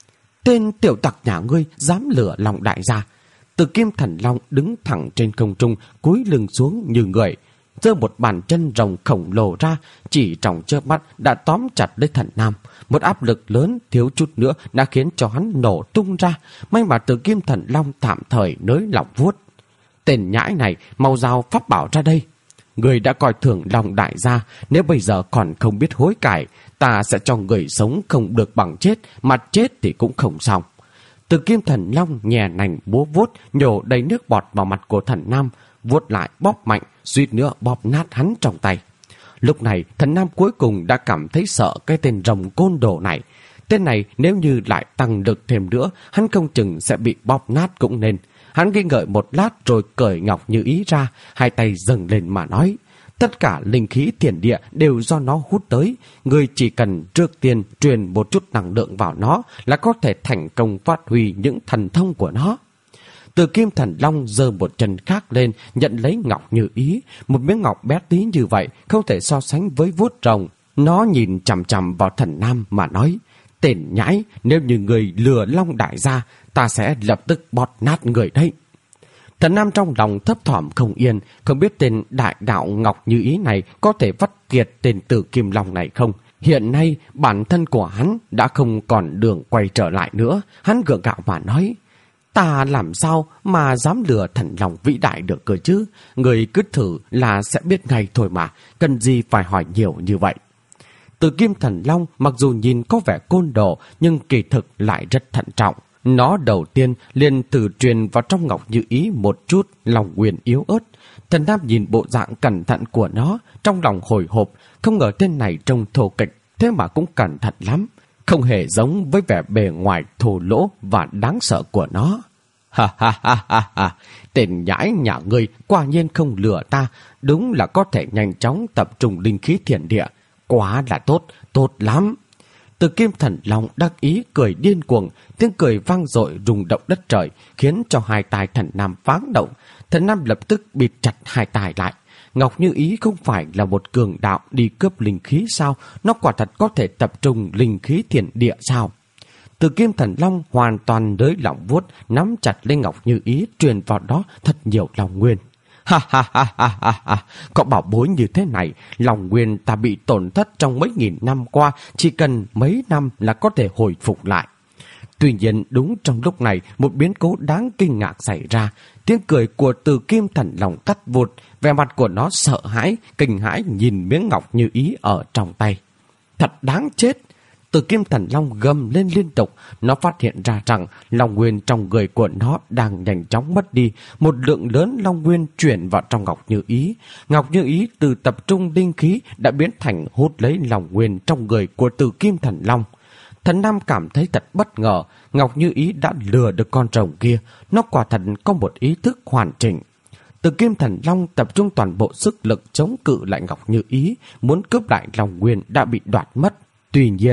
Tên tiểu tặc nhà ngươi dám lừa lòng đại gia. Tử Kim Thần Long đứng thẳng trên không trung, cúi lưng xuống như người, giơ một bàn chân rồng khổng lồ ra, chỉ trong chớp mắt đã tóm chặt lấy Thần Nam. Một áp lực lớn thiếu chút nữa đã khiến cho hắn nổ tung ra, may mà Tử Kim Thần Long tạm thời nới lỏng vuốt. Tên nhãi này, mau giao pháp bảo ra đây. Người đã coi thường lòng đại gia, nếu bây giờ còn không biết hối cải, ta sẽ cho người sống không được bằng chết, mà chết thì cũng không xong. Tử Kim Thần Long nhẹ nành búa vuốt, nhổ đầy nước bọt vào mặt của Thần Nam, vuốt lại bóp mạnh, suýt nữa bóp nát hắn trong tay. Lúc này, Thần Nam cuối cùng đã cảm thấy sợ cái tên rồng côn đồ này. Tên này nếu như lại tăng lực thêm nữa, hắn không chừng sẽ bị bóp nát cũng nên. Hắn nghi ngợi một lát rồi cởi Ngọc Như Ý ra, hai tay dâng lên mà nói, tất cả linh khí thiên địa đều do nó hút tới, người chỉ cần trước tiên truyền một chút năng lượng vào nó là có thể thành công phát huy những thần thông của nó. Tử Kim Thần Long giơ một chân khác lên, nhận lấy Ngọc Như Ý, một miếng ngọc bé tí như vậy không thể so sánh với vuốt rồng. Nó nhìn chằm chằm vào Thần Nam mà nói, tên nhãi, nếu như người lừa Long đại gia, ta sẽ lập tức bóp nát người đấy. Thần Nam trong lòng thấp thỏm không yên, không biết tên đại đạo Ngọc Như Ý này có thể vắt kiệt tên Tử Kim Long này không. Hiện nay bản thân của hắn đã không còn đường quay trở lại nữa. Hắn gượng gạo mà nói, ta làm sao mà dám lừa thần long vĩ đại được cơ chứ? Người cứ thử là sẽ biết ngay thôi mà, cần gì phải hỏi nhiều như vậy. Tử Kim Thần Long mặc dù nhìn có vẻ côn đồ nhưng kỳ thực lại rất thận trọng. Nó đầu tiên liền thử truyền vào trong Ngọc Như Ý một chút lòng nguyền yếu ớt. Thần Nam nhìn bộ dạng cẩn thận của nó, trong lòng hồi hộp, không ngờ tên này trông thô kịch, thế mà cũng cẩn thận lắm. Không hề giống với vẻ bề ngoài thô lỗ và đáng sợ của nó. Ha ha ha ha ha, tên nhãi nhà ngươi quả nhiên không lừa ta, đúng là có thể nhanh chóng tập trung linh khí thiên địa. Quá là tốt, tốt lắm. Tử Kim Thần Long đắc ý cười điên cuồng, tiếng cười vang dội rung động đất trời, khiến cho hai tai Thần Nam pháng động. Thần Nam lập tức bịt chặt hai tai lại. Ngọc Như Ý không phải là một cường đạo đi cướp linh khí sao? Nó quả thật có thể tập trung linh khí thiên địa sao? Tử Kim Thần Long hoàn toàn nới lỏng vuốt, nắm chặt lên Ngọc Như Ý, truyền vào đó thật nhiều lòng nguyên. Ha ha ha ha ha ha, có bảo bối như thế này, lòng nguyên ta bị tổn thất trong mấy nghìn năm qua, chỉ cần mấy năm là có thể hồi phục lại. Tuy nhiên đúng trong lúc này, một biến cố đáng kinh ngạc xảy ra. Tiếng cười của Tử Kim Thần Long cắt vụt, vẻ mặt của nó sợ hãi, kinh hãi nhìn miếng ngọc Như Ý ở trong tay. Thật đáng chết! Tử Kim Thần Long gầm lên liên tục, nó phát hiện ra rằng long nguyên trong người của nó đang nhanh chóng mất đi. Một lượng lớn long nguyên chuyển vào trong Ngọc Như Ý. Ngọc Như Ý từ tập trung linh khí đã biến thành hút lấy long nguyên trong người của Tử Kim Thần Long. Thần Nam cảm thấy thật bất ngờ, Ngọc Như Ý đã lừa được con rồng kia, nó quả thật có một ý thức hoàn chỉnh. Tử Kim Thần Long tập trung toàn bộ sức lực chống cự lại Ngọc Như Ý, muốn cướp lại long nguyên đã bị đoạt mất. Tuy nhiên,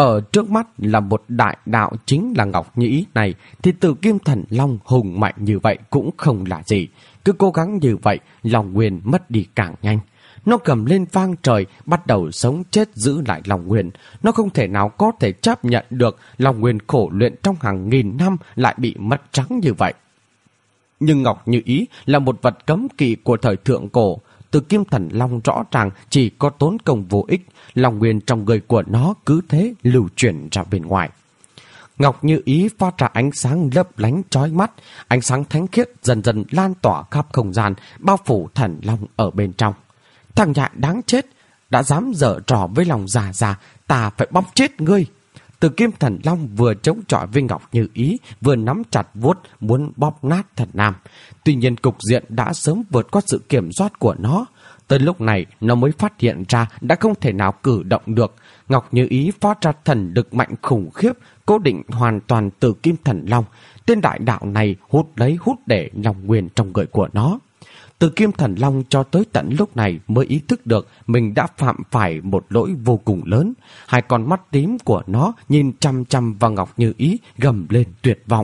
Ở trước mắt là một đại đạo chính là Ngọc Như Ý này, thì Tử Kim Thần Long hùng mạnh như vậy cũng không là gì. Cứ cố gắng như vậy, Long Nguyên mất đi càng nhanh. Nó cầm lên vang trời, bắt đầu sống chết giữ lại Long Nguyên. Nó không thể nào có thể chấp nhận được Long Nguyên khổ luyện trong hàng nghìn năm lại bị mất trắng như vậy. Nhưng Ngọc Như Ý là một vật cấm kỵ của thời thượng cổ. Tử Kim Thần Long rõ ràng chỉ có tốn công vô ích, Long Nguyên trong người của nó cứ thế lưu chuyển ra bên ngoài. Ngọc Như Ý phát ra ánh sáng lấp lánh chói mắt, ánh sáng thánh khiết dần dần lan tỏa khắp không gian, bao phủ Thần Long ở bên trong. Thằng nhại đáng chết, đã dám giở trò với lòng già già, ta phải bóp chết ngươi. Tử Kim Thần Long vừa chống chọi với Ngọc Như Ý, vừa nắm chặt vuốt muốn bóp nát Thần Nam. Tuy nhiên cục diện đã sớm vượt qua sự kiểm soát của nó. Tới lúc này nó mới phát hiện ra đã không thể nào cử động được. Ngọc Như Ý phát ra thần lực mạnh khủng khiếp, cố định hoàn toàn Tử Kim Thần Long. Tên đại đạo này hút lấy hút để Long Nguyên trong người của nó. Tử Kim Thần Long cho tới tận lúc này mới ý thức được mình đã phạm phải một lỗi vô cùng lớn. Hai con mắt tím của nó nhìn chăm chăm vào Ngọc Như Ý, gầm lên tuyệt vọng.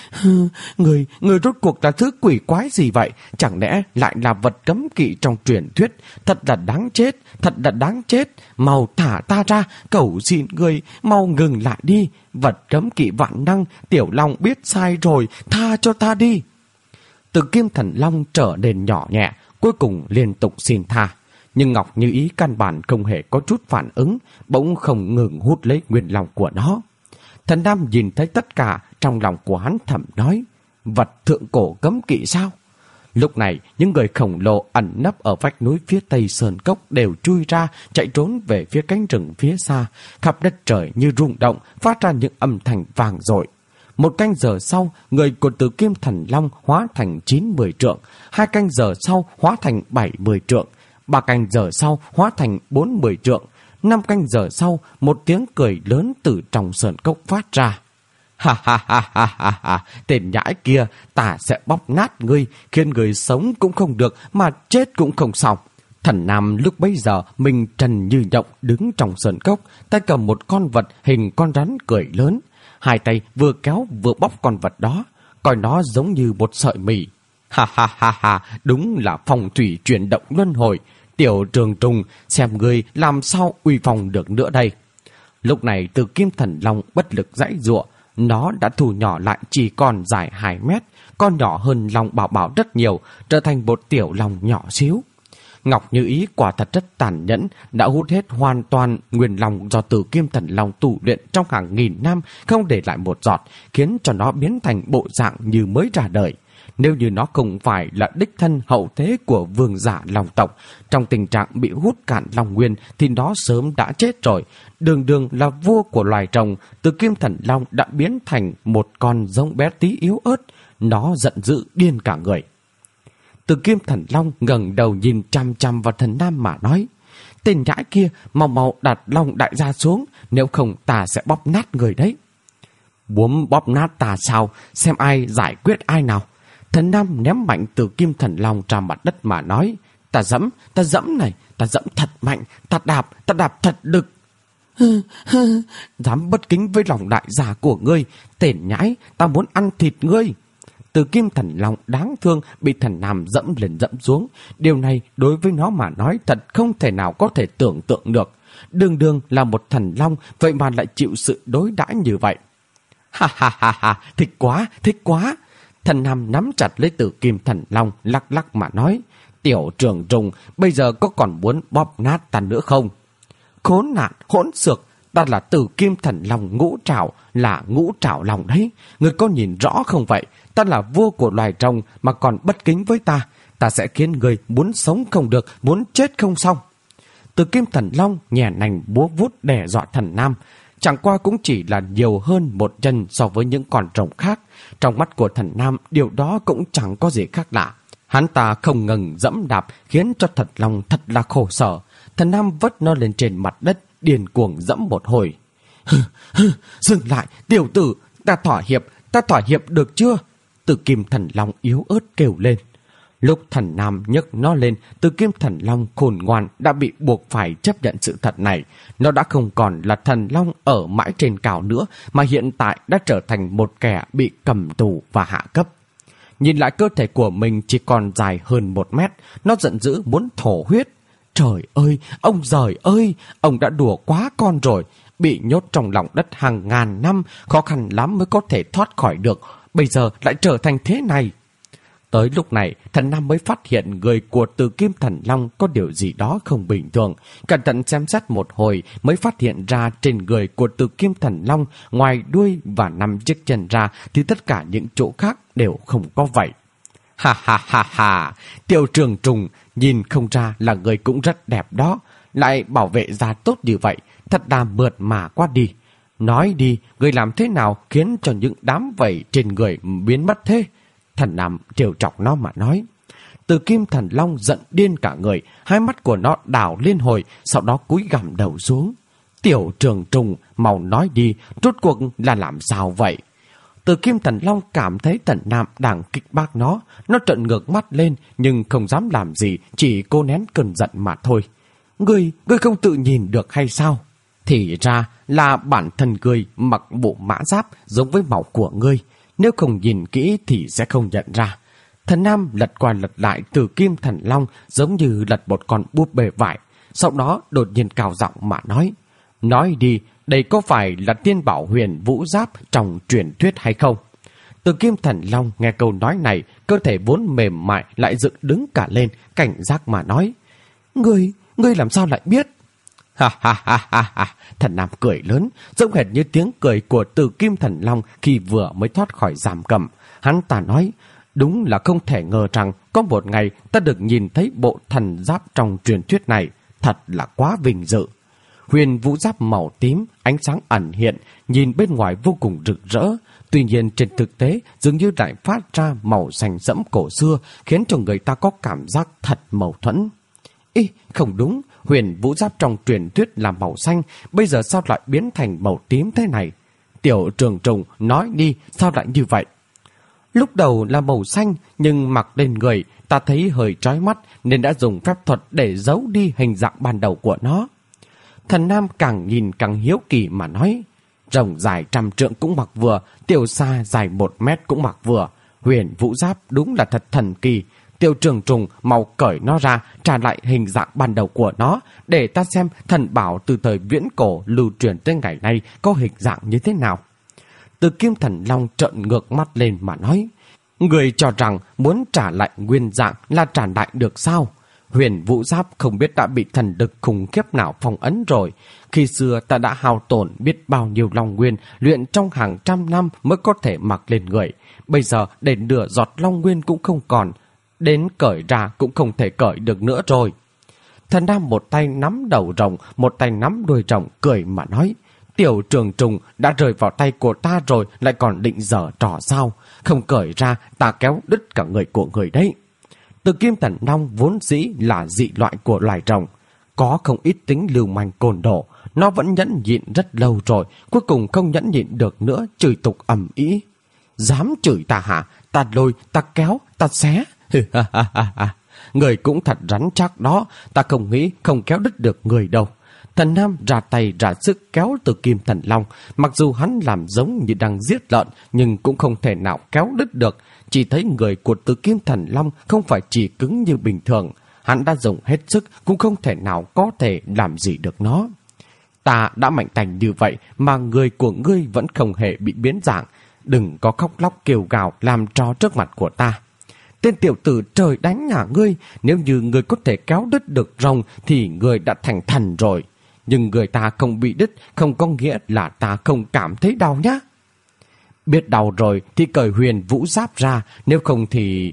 Người rốt cuộc là thứ quỷ quái gì vậy? Chẳng lẽ lại là vật cấm kỵ trong truyền thuyết? Thật là đáng chết, thật là đáng chết. Mau thả ta ra, cầu xin người, mau ngừng lại đi. Vật cấm kỵ vạn năng, Tiểu Long biết sai rồi, tha cho ta đi. Tử Kim Thần Long trở nên nhỏ nhẹ, cuối cùng liên tục xin tha. Nhưng Ngọc Như Ý căn bản không hề có chút phản ứng, bỗng không ngừng hút lấy nguyên long của nó. Thần Nam nhìn thấy tất cả, trong lòng của hắn thầm nói, vật thượng cổ cấm kỵ sao? Lúc này, những người khổng lồ ẩn nấp ở vách núi phía tây sơn cốc đều chui ra, chạy trốn về phía cánh rừng phía xa. Khắp đất trời như rung động, phát ra những âm thanh vang dội. Một canh giờ sau, người của Tử Kim Thần Long hóa thành 90 trượng. 2 canh giờ sau hóa thành 70 trượng. 3 canh giờ sau hóa thành 40 trượng. 5 canh giờ sau, một tiếng cười lớn từ trong sơn cốc phát ra. Ha ha ha ha ha ha, tên nhãi kia, ta sẽ bóp nát ngươi, khiến người sống cũng không được, mà chết cũng không xong. Thần Nam lúc bấy giờ mình trần như nhộng đứng trong sơn cốc, tay cầm một con vật hình con rắn cười lớn. Hai tay vừa kéo vừa bóp con vật đó, coi nó giống như một sợi mì. Ha ha ha ha, đúng là phong thủy chuyển động luân hồi. Tiểu Trường Trùng, xem ngươi làm sao uy phong được nữa đây. Lúc này Tử Kim Thần Long bất lực giãy giụa, nó đã thu nhỏ lại chỉ còn dài 2 mét, con nhỏ hơn Long Bảo Bảo rất nhiều, trở thành một tiểu long nhỏ xíu. Ngọc Như Ý quả thật rất tàn nhẫn, đã hút hết hoàn toàn nguyên long do Tử Kim Thần Long tu luyện trong hàng nghìn năm, không để lại một giọt, khiến cho nó biến thành bộ dạng như mới ra đời. Nếu như nó không phải là đích thân hậu thế của vương giả Long tộc, trong tình trạng bị hút cạn Long Nguyên thì nó sớm đã chết rồi. Đường đường là vua của loài rồng, Tử Kim Thần Long đã biến thành một con giống bé tí yếu ớt. Nó giận dữ điên cả người. Tử Kim Thần Long ngẩng đầu nhìn chăm chăm vào Thần Nam mà nói, tên nhãi kia, mau mau đặt Long đại gia xuống, nếu không ta sẽ bóp nát người đấy. Muốn bóp nát ta sao? Xem ai giải quyết ai nào. Thần Nam ném mạnh Tử Kim Thần Long ra mặt đất mà nói, ta dẫm này, ta dẫm thật mạnh, ta đạp thật lực. Dám bất kính với lòng đại gia của ngươi, tên nhãi, ta muốn ăn thịt ngươi. Tử Kim Thần Long đáng thương bị Thần Nam dẫm lên dẫm xuống. Điều này đối với nó mà nói thật không thể nào có thể tưởng tượng được. Đường đường là một thần long, vậy mà lại chịu sự đối đãi như vậy. Ha ha ha ha, thích quá, thích quá. Thần Nam nắm chặt lấy Tử Kim Thần Long, lắc lắc mà nói, Tiểu Trường Trùng, bây giờ có còn muốn bóp nát ta nữa không? Khốn nạn, hỗn xược, ta là Tử Kim Thần Long ngũ trảo, là ngũ trảo long đấy. Người có nhìn rõ không vậy? Ta là vua của loài rồng mà còn bất kính với ta. Ta sẽ khiến người muốn sống không được, muốn chết không xong. Tử Kim Thần Long nhẹ nành búa vuốt đe dọa Thần Nam. Chẳng qua cũng chỉ là nhiều hơn một chân so với những con rồng khác. Trong mắt của Thần Nam, điều đó cũng chẳng có gì khác lạ. Hắn ta không ngừng dẫm đạp, khiến cho Thật Long thật là khổ sở. Thần Nam vất nó lên trên mặt đất, điên cuồng dẫm một hồi. Dừng lại, tiểu tử, ta thỏa hiệp được chưa? Tử Kim Thần Long yếu ớt kêu lên. Lúc Thần Nam nhấc nó lên, Từ Kim Thần Long khôn ngoan đã bị buộc phải chấp nhận sự thật này. Nó đã không còn là thần long ở mãi trên cao nữa, mà hiện tại đã trở thành một kẻ bị cầm tù và hạ cấp. Nhìn lại cơ thể của mình chỉ còn dài hơn 1 mét, nó giận dữ muốn thổ huyết. Trời ơi, ông giời ơi, ông đã đùa quá con rồi. Bị nhốt trong lòng đất hàng ngàn năm, khó khăn lắm mới có thể thoát khỏi được. Bây giờ lại trở thành thế này. Tới lúc này, Thần Nam mới phát hiện người của Từ Kim Thần Long có điều gì đó không bình thường. Cẩn thận xem xét một hồi mới phát hiện ra trên người của Từ Kim Thần Long, ngoài đuôi và 5 chiếc chân ra thì tất cả những chỗ khác đều không có vậy. Ha ha ha ha, Tiểu Trường Trùng nhìn không ra là người cũng rất đẹp đó, lại bảo vệ da tốt như vậy, thật là mượt mà quá đi. Nói đi, người làm thế nào khiến cho những đám vảy trên người biến mất thế? Thần Nam trêu chọc nó mà nói. Từ Kim Thần Long giận điên cả người, hai mắt của nó đảo liên hồi, sau đó cúi gằm đầu xuống. Tiểu Trường Trùng, mau nói đi, rốt cuộc là làm sao vậy? Từ Kim Thần Long cảm thấy Thần Nam đang kích bác nó trợn ngược mắt lên nhưng không dám làm gì, chỉ cố nén cơn giận mà thôi. Ngươi không tự nhìn được hay sao? Thì ra là bản thân ngươi mặc bộ mã giáp giống với màu của ngươi. Nếu không nhìn kỹ thì sẽ không nhận ra. Thần Nam lật qua lật lại Từ Kim Thần Long giống như lật một con búp bê vải. Sau đó đột nhiên cao giọng mà nói. Nói đi, đây có phải là tiên bảo huyền vũ giáp trong truyền thuyết hay không? Từ Kim Thần Long nghe câu nói này, cơ thể vốn mềm mại lại dựng đứng cả lên, cảnh giác mà nói. Ngươi làm sao lại biết? Ha ha ha ha ha, Thần Nam cười lớn, giống hệt như tiếng cười của Từ Kim Thần Long khi vừa mới thoát khỏi giam cầm. Hắn ta nói, đúng là không thể ngờ rằng có một ngày ta được nhìn thấy bộ thần giáp trong truyền thuyết này, thật là quá vinh dự. Huyền vũ giáp màu tím, ánh sáng ẩn hiện, nhìn bên ngoài vô cùng rực rỡ. Tuy nhiên trên thực tế dường như lại phát ra màu xanh sẫm cổ xưa, khiến cho người ta có cảm giác thật mâu thuẫn. Ý, không đúng, huyền vũ giáp trong truyền thuyết là màu xanh, bây giờ sao lại biến thành màu tím thế này? Tiểu Trường Trùng, nói đi, sao lại như vậy? Lúc đầu là màu xanh, nhưng mặc lên người, ta thấy hơi chói mắt nên đã dùng phép thuật để giấu đi hình dạng ban đầu của nó. Thần Nam càng nhìn càng hiếu kỳ mà nói. Rồng dài 100 trượng cũng mặc vừa, tiểu sa dài 1 mét cũng mặc vừa. Huyền vũ giáp đúng là thật thần kỳ. Tiểu Trường Trùng mau cởi nó ra, trả lại hình dạng ban đầu của nó, để ta xem thần bảo từ thời viễn cổ lưu truyền tới ngày nay có hình dạng như thế nào. Từ Kim Thần Long trợn ngược mắt lên mà nói. Người cho rằng muốn trả lại nguyên dạng là trả lại được sao? Huyền vũ giáp không biết đã bị thần lực khủng khiếp nào phong ấn rồi. Khi xưa ta đã hao tổn biết bao nhiêu long nguyên luyện trong hàng trăm năm mới có thể mặc lên người. Bây giờ để nửa giọt long nguyên cũng không còn, đến cởi ra cũng không thể cởi được nữa rồi. Thần Nam một tay nắm đầu rồng, một tay nắm đuôi rồng, cười mà nói. Tiểu Trường Trùng đã rơi vào tay của ta rồi, lại còn định giở trò sao? Không cởi ra ta kéo đứt cả người của người đấy. Từ Kim Thần Long vốn dĩ là dị loại của loài rồng, có không ít tính lưu manh côn đồ. Nó vẫn nhẫn nhịn rất lâu rồi, cuối cùng không nhẫn nhịn được nữa, chửi tục ầm ĩ. Dám chửi ta hả? Ta lôi, ta kéo, ta xé. Người cũng thật rắn chắc đó, ta không nghĩ không kéo đứt được người đâu. Thần Nam ra tay ra sức kéo Từ Kim Thần Long, mặc dù hắn làm giống như đang giết lợn nhưng cũng không thể nào kéo đứt được. Chỉ thấy người của Từ Kim Thần Long không phải chỉ cứng như bình thường, hắn đã dùng hết sức cũng không thể nào có thể làm gì được nó. Ta đã mạnh thành như vậy mà người của ngươi vẫn không hề bị biến dạng, đừng có khóc lóc kêu gào làm trò trước mặt của ta. Tên tiểu tử trời đánh nhà ngươi, nếu như ngươi có thể kéo đứt được rồng thì ngươi đã thành thần rồi. Nhưng người ta không bị đứt không có nghĩa là ta không cảm thấy đau nhá. Biết đau rồi thì cởi huyền vũ giáp ra, nếu không thì...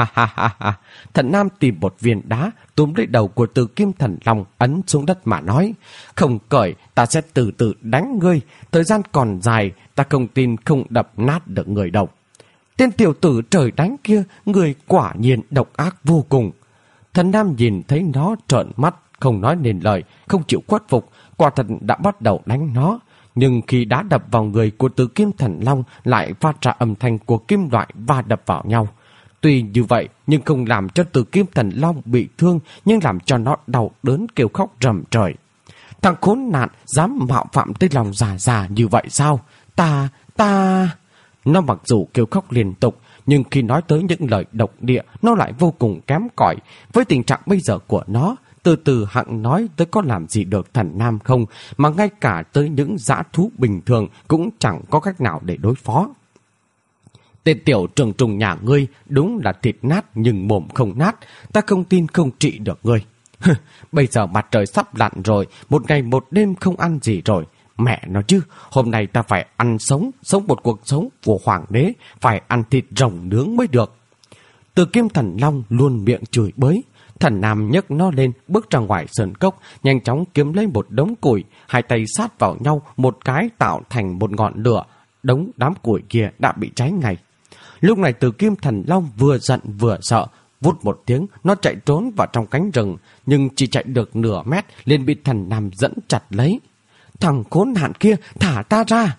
Thần Nam tìm một viên đá, túm lấy đầu của Từ Kim Thần Long ấn xuống đất mà nói. Không cởi, ta sẽ từ từ đánh ngươi. Thời gian còn dài, ta không tin không đập nát được người đâu. Tên tiểu tử trời đánh kia, người quả nhiên độc ác vô cùng. Thần Nam nhìn thấy nó trợn mắt, không nói nên lời, không chịu khuất phục, quả thật đã bắt đầu đánh nó. Nhưng khi đá đập vào người của Từ Kim Thần Long lại phát ra âm thanh của kim loại va đập vào nhau. Tuy như vậy nhưng không làm cho Từ Kim Thần Long bị thương, nhưng làm cho nó đau đớn kêu khóc rầm trời. Thằng khốn nạn dám mạo phạm tới lòng già già như vậy sao? Ta... Nó mặc dù kêu khóc liên tục, nhưng khi nói tới những lời độc địa, nó lại vô cùng kém cỏi. Với tình trạng bây giờ của nó, từ từ hẵng nói tới có làm gì được thần nam không, mà ngay cả tới những dã thú bình thường cũng chẳng có cách nào để đối phó. Tên tiểu trường trùng nhà ngươi đúng là thịt nát nhưng mồm không nát, ta không tin không trị được ngươi. Bây giờ mặt trời sắp lặn rồi, một ngày một đêm không ăn gì rồi. Mẹ nó chứ, hôm nay ta phải ăn sống một cuộc sống của hoàng đế, phải ăn thịt rồng nướng mới được. Từ Kim Thần Long luôn miệng chửi bới. Thần Nam nhấc nó lên, bước ra ngoài sơn cốc, nhanh chóng kiếm lấy một đống củi, hai tay sát vào nhau, một cái tạo thành một ngọn lửa. Đám củi kia đã bị cháy ngay. Lúc này Từ Kim Thần Long vừa giận vừa sợ, vút một tiếng nó chạy trốn vào trong cánh rừng, nhưng chỉ chạy được nửa mét liền bị Thần Nam dẫn chặt lấy. Thằng khốn nạn kia, thả ta ra!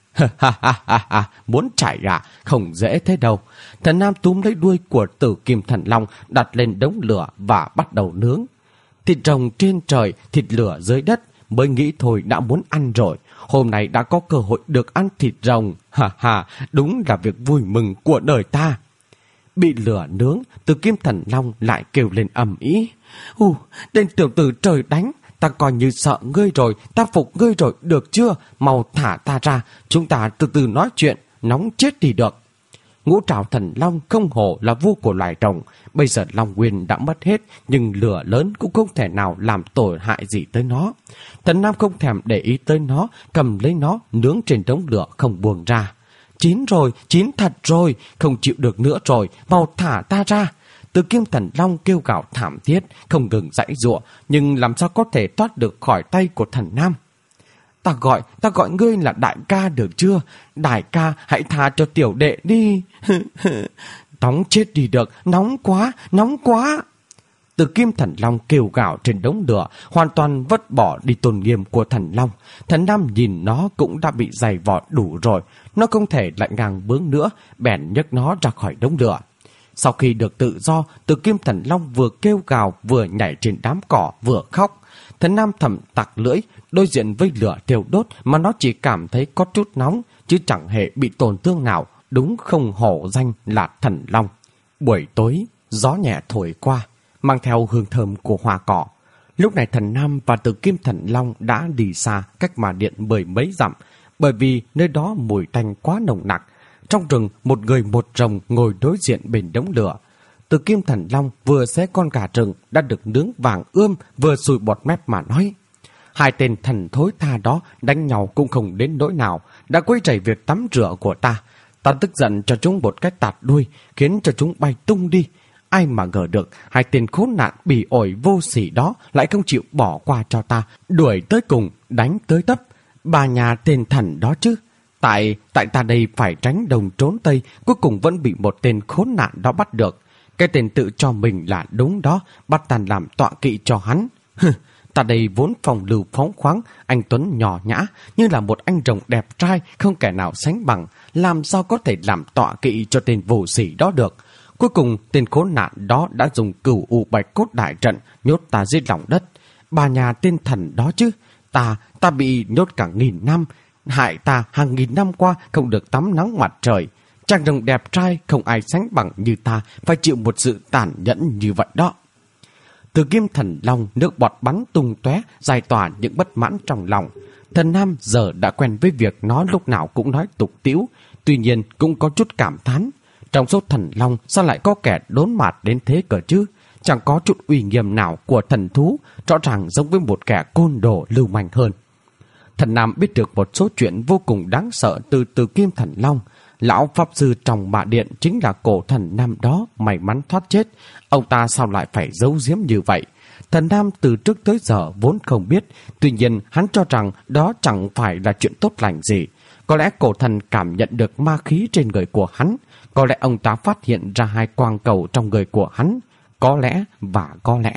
Muốn chạy à? Không dễ thế đâu. Thần Nam túm lấy đuôi của Từ Kim Thần Long, đặt lên đống lửa và bắt đầu nướng. Thịt rồng trên trời, thịt lửa dưới đất, mới nghĩ thôi đã muốn ăn rồi. Hôm nay đã có cơ hội được ăn thịt rồng. Đúng là việc vui mừng của đời ta. Bị lửa nướng, Từ Kim Thần Long lại kêu lên ầm ĩ. Tên tiểu tử trời đánh, ta coi như sợ ngươi rồi, ta phục ngươi rồi, được chưa? Mau thả ta ra, chúng ta từ từ nói chuyện, nóng chết thì được. Ngũ Trảo Thần Long không hổ là vua của loài rồng. Bây giờ Long Nguyên đã mất hết, nhưng lửa lớn cũng không thể nào làm tổn hại gì tới nó. Thần Nam không thèm để ý tới nó, cầm lấy nó, nướng trên đống lửa không buông ra. Chín rồi, chín thật rồi, không chịu được nữa rồi, mau thả ta ra. Từ Kim Thần Long kêu gào thảm thiết, không ngừng giãy giụa, nhưng làm sao có thể thoát được khỏi tay của Thần Nam. Ta gọi ngươi là đại ca được chưa? Đại ca, hãy tha cho tiểu đệ đi. Nóng chết đi được, nóng quá, nóng quá. Từ Kim Thần Long kêu gào trên đống lửa, hoàn toàn vứt bỏ đi tôn nghiêm của Thần Long. Thần Nam nhìn nó cũng đã bị dày vọt đủ rồi, nó không thể lại ngang bướng nữa, bèn nhấc nó ra khỏi đống lửa. Sau khi được tự do, Từ Kim Thần Long vừa kêu gào vừa nhảy trên đám cỏ vừa khóc. Thần Nam thầm tặc lưỡi, đối diện với lửa thiêu đốt mà nó chỉ cảm thấy có chút nóng, chứ chẳng hề bị tổn thương nào, đúng không hổ danh là Thần Long. Buổi tối, gió nhẹ thổi qua, mang theo hương thơm của hoa cỏ. Lúc này Thần Nam và Từ Kim Thần Long đã đi xa cách mà điện mười mấy dặm, bởi vì nơi đó mùi tanh quá nồng nặc. Trong rừng, một người một rồng ngồi đối diện bên đống lửa. Từ Kim Thần Long vừa xé con gà rừng đã được nướng vàng ươm, vừa sùi bọt mép mà nói. Hai tên thần thối tha đó đánh nhau cũng không đến nỗi nào, đã quấy rầy việc tắm rửa của ta. Ta tức giận cho chúng một cái tạt đuôi, khiến cho chúng bay tung đi. Ai mà ngờ được, hai tên khốn nạn bỉ ổi vô sỉ đó lại không chịu bỏ qua cho ta, đuổi tới cùng, đánh tới tấp. Bà nhà tên thần đó chứ. Tại ta đây phải tránh đông trốn tây, cuối cùng vẫn bị một tên khốn nạn đó bắt được. Cái tên tự cho mình là đúng đó, bắt ta làm tọa kỵ cho hắn. Ta đây vốn phong lưu phóng khoáng, anh Tuấn nhỏ nhã, như là một anh rồng đẹp trai, không kẻ nào sánh bằng, làm sao có thể làm tọa kỵ cho tên vô sỉ đó được. Cuối cùng, tên khốn nạn đó đã dùng cửu u bạch cốt đại trận nhốt ta dưới lòng đất. Bà nhà tên thần đó chứ, ta bị nhốt cả 1000 năm, hại ta hàng 1000 năm qua không được tắm nắng mặt trời. Chàng rồng đẹp trai không ai sánh bằng như ta, phải chịu một sự tàn nhẫn như vậy đó. Từ Kim Thần Long nước bọt bắn tung tóe, giải tỏa những bất mãn trong lòng. Thần Nam giờ đã quen với việc nó lúc nào cũng nói tục tĩu, tuy nhiên cũng có chút cảm thán. Trong số thần long sao lại có kẻ đốn mạt đến thế cơ chứ? Chẳng có chút uy nghiêm nào của thần thú, rõ ràng giống với một kẻ côn đồ lưu manh hơn. Thần Nam biết được một số chuyện vô cùng đáng sợ từ Kim Thần Long. Lão pháp sư trong mạ điện chính là cổ thần Nam đó may mắn thoát chết. Ông ta sao lại phải giấu giếm như vậy? Thần Nam từ trước tới giờ vốn không biết, tuy nhiên hắn cho rằng đó chẳng phải là chuyện tốt lành gì. Có lẽ cổ thần cảm nhận được ma khí trên người của hắn, có lẽ ông ta phát hiện ra hai quang cầu trong người của hắn, có lẽ và có lẽ.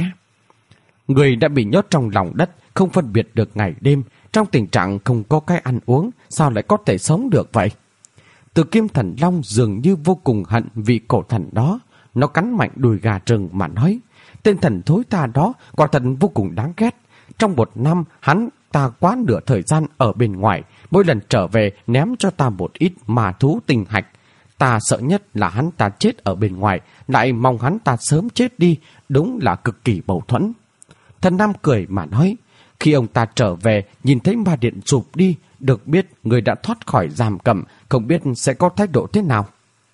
Người đã bị nhốt trong lòng đất, không phân biệt được ngày đêm, trong tình trạng không có cái ăn uống, sao lại có thể sống được vậy? Từ Kim Thần Long dường như vô cùng hận vị cổ thần đó. nó cắn mạnh đùi gà rừng mà nói: tên thần thối tha đó quả thật vô cùng đáng ghét. Trong 1 năm hắn ta quá nửa thời gian ở bên ngoài, mỗi lần trở về ném cho ta một ít ma thú tinh hạch. Ta sợ nhất là hắn ta chết ở bên ngoài, lại mong hắn ta sớm chết đi, đúng là cực kỳ mâu thuẫn. Thần Nam cười mà nói: khi ông ta trở về nhìn thấy ma điện sụp đi, được biết người đã thoát khỏi giam cầm, không biết sẽ có thái độ thế nào.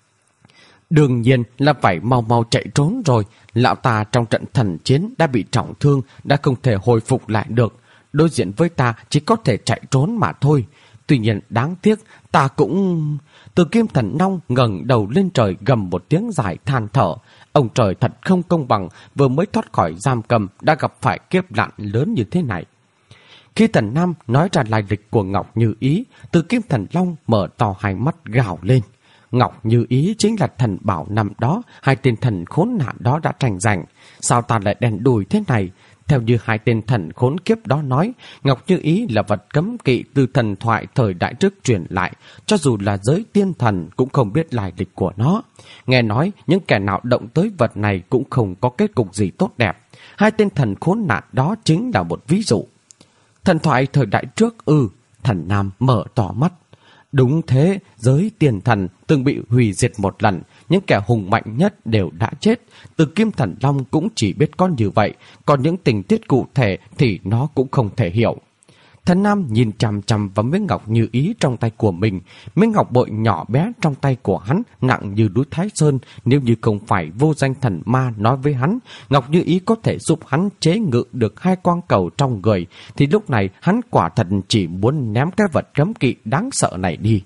Đương nhiên là phải mau mau chạy trốn rồi. Lão ta trong trận thần chiến đã bị trọng thương, đã không thể hồi phục lại được. Đối diện với ta chỉ có thể chạy trốn mà thôi. Tuy nhiên đáng tiếc ta cũng... Từ Kim Thần Long ngẩng đầu lên trời gầm một tiếng dài than thở. Ông trời thật không công bằng, vừa mới thoát khỏi giam cầm đã gặp phải kiếp nạn lớn như thế này. Khi Thần Nam nói ra lai lịch của Ngọc Như Ý, Từ Kim Thần Long mở to hai mắt gào lên. Ngọc Như Ý chính là thần bảo năm đó hai tên thần khốn nạn đó đã tranh giành. Sao ta lại đèn đùi thế này? Theo như hai tên thần khốn kiếp đó nói, Ngọc Như Ý là vật cấm kỵ từ thần thoại thời đại trước truyền lại, cho dù là giới tiên thần cũng không biết lai lịch của nó. Nghe nói những kẻ nào động tới vật này cũng không có kết cục gì tốt đẹp. Hai tên thần khốn nạn đó chính là một ví dụ. Thần thoại thời đại trước Thần Nam mở to mắt. Đúng thế, giới tiền thần từng bị hủy diệt một lần, những kẻ hùng mạnh nhất đều đã chết. Từ Kim Thần Long cũng chỉ biết có như vậy, còn những tình tiết cụ thể thì nó cũng không thể hiểu. Thần Nam nhìn chằm chằm vào miếng ngọc Như Ý trong tay của mình. Miếng ngọc bội nhỏ bé trong tay của hắn nặng như núi Thái Sơn. Nếu như không phải vô danh thần ma nói với hắn Ngọc Như Ý có thể giúp hắn chế ngự được hai quang cầu trong người, thì lúc này hắn quả thật chỉ muốn ném cái vật cấm kỵ đáng sợ này đi.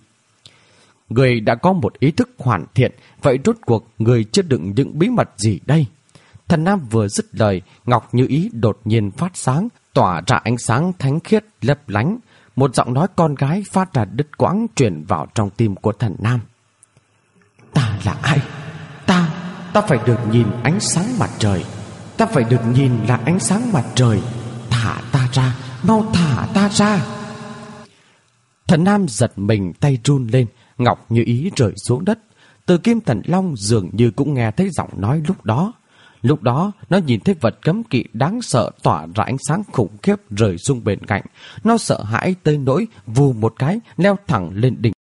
Người đã có một ý thức hoàn thiện, vậy rốt cuộc người chứa đựng những bí mật gì đây? Thần Nam vừa dứt lời, Ngọc Như Ý đột nhiên phát sáng, tỏa ra ánh sáng thánh khiết lấp lánh. Một giọng nói con gái phát ra đứt quãng truyền vào trong tim của Thần Nam. Ta là ai? Ta phải được nhìn ánh sáng mặt trời. Ta phải được nhìn là ánh sáng mặt trời. Thả ta ra, mau thả ta ra. Thần Nam giật mình, tay run lên. Ngọc Như Ý rơi xuống đất. Từ Kim Thần Long dường như cũng nghe thấy giọng nói lúc đó. Lúc đó, nó nhìn thấy vật cấm kỵ đáng sợ tỏa ra ánh sáng khủng khiếp rơi xuống bên cạnh. Nó sợ hãi tới nỗi vù một cái leo thẳng lên đỉnh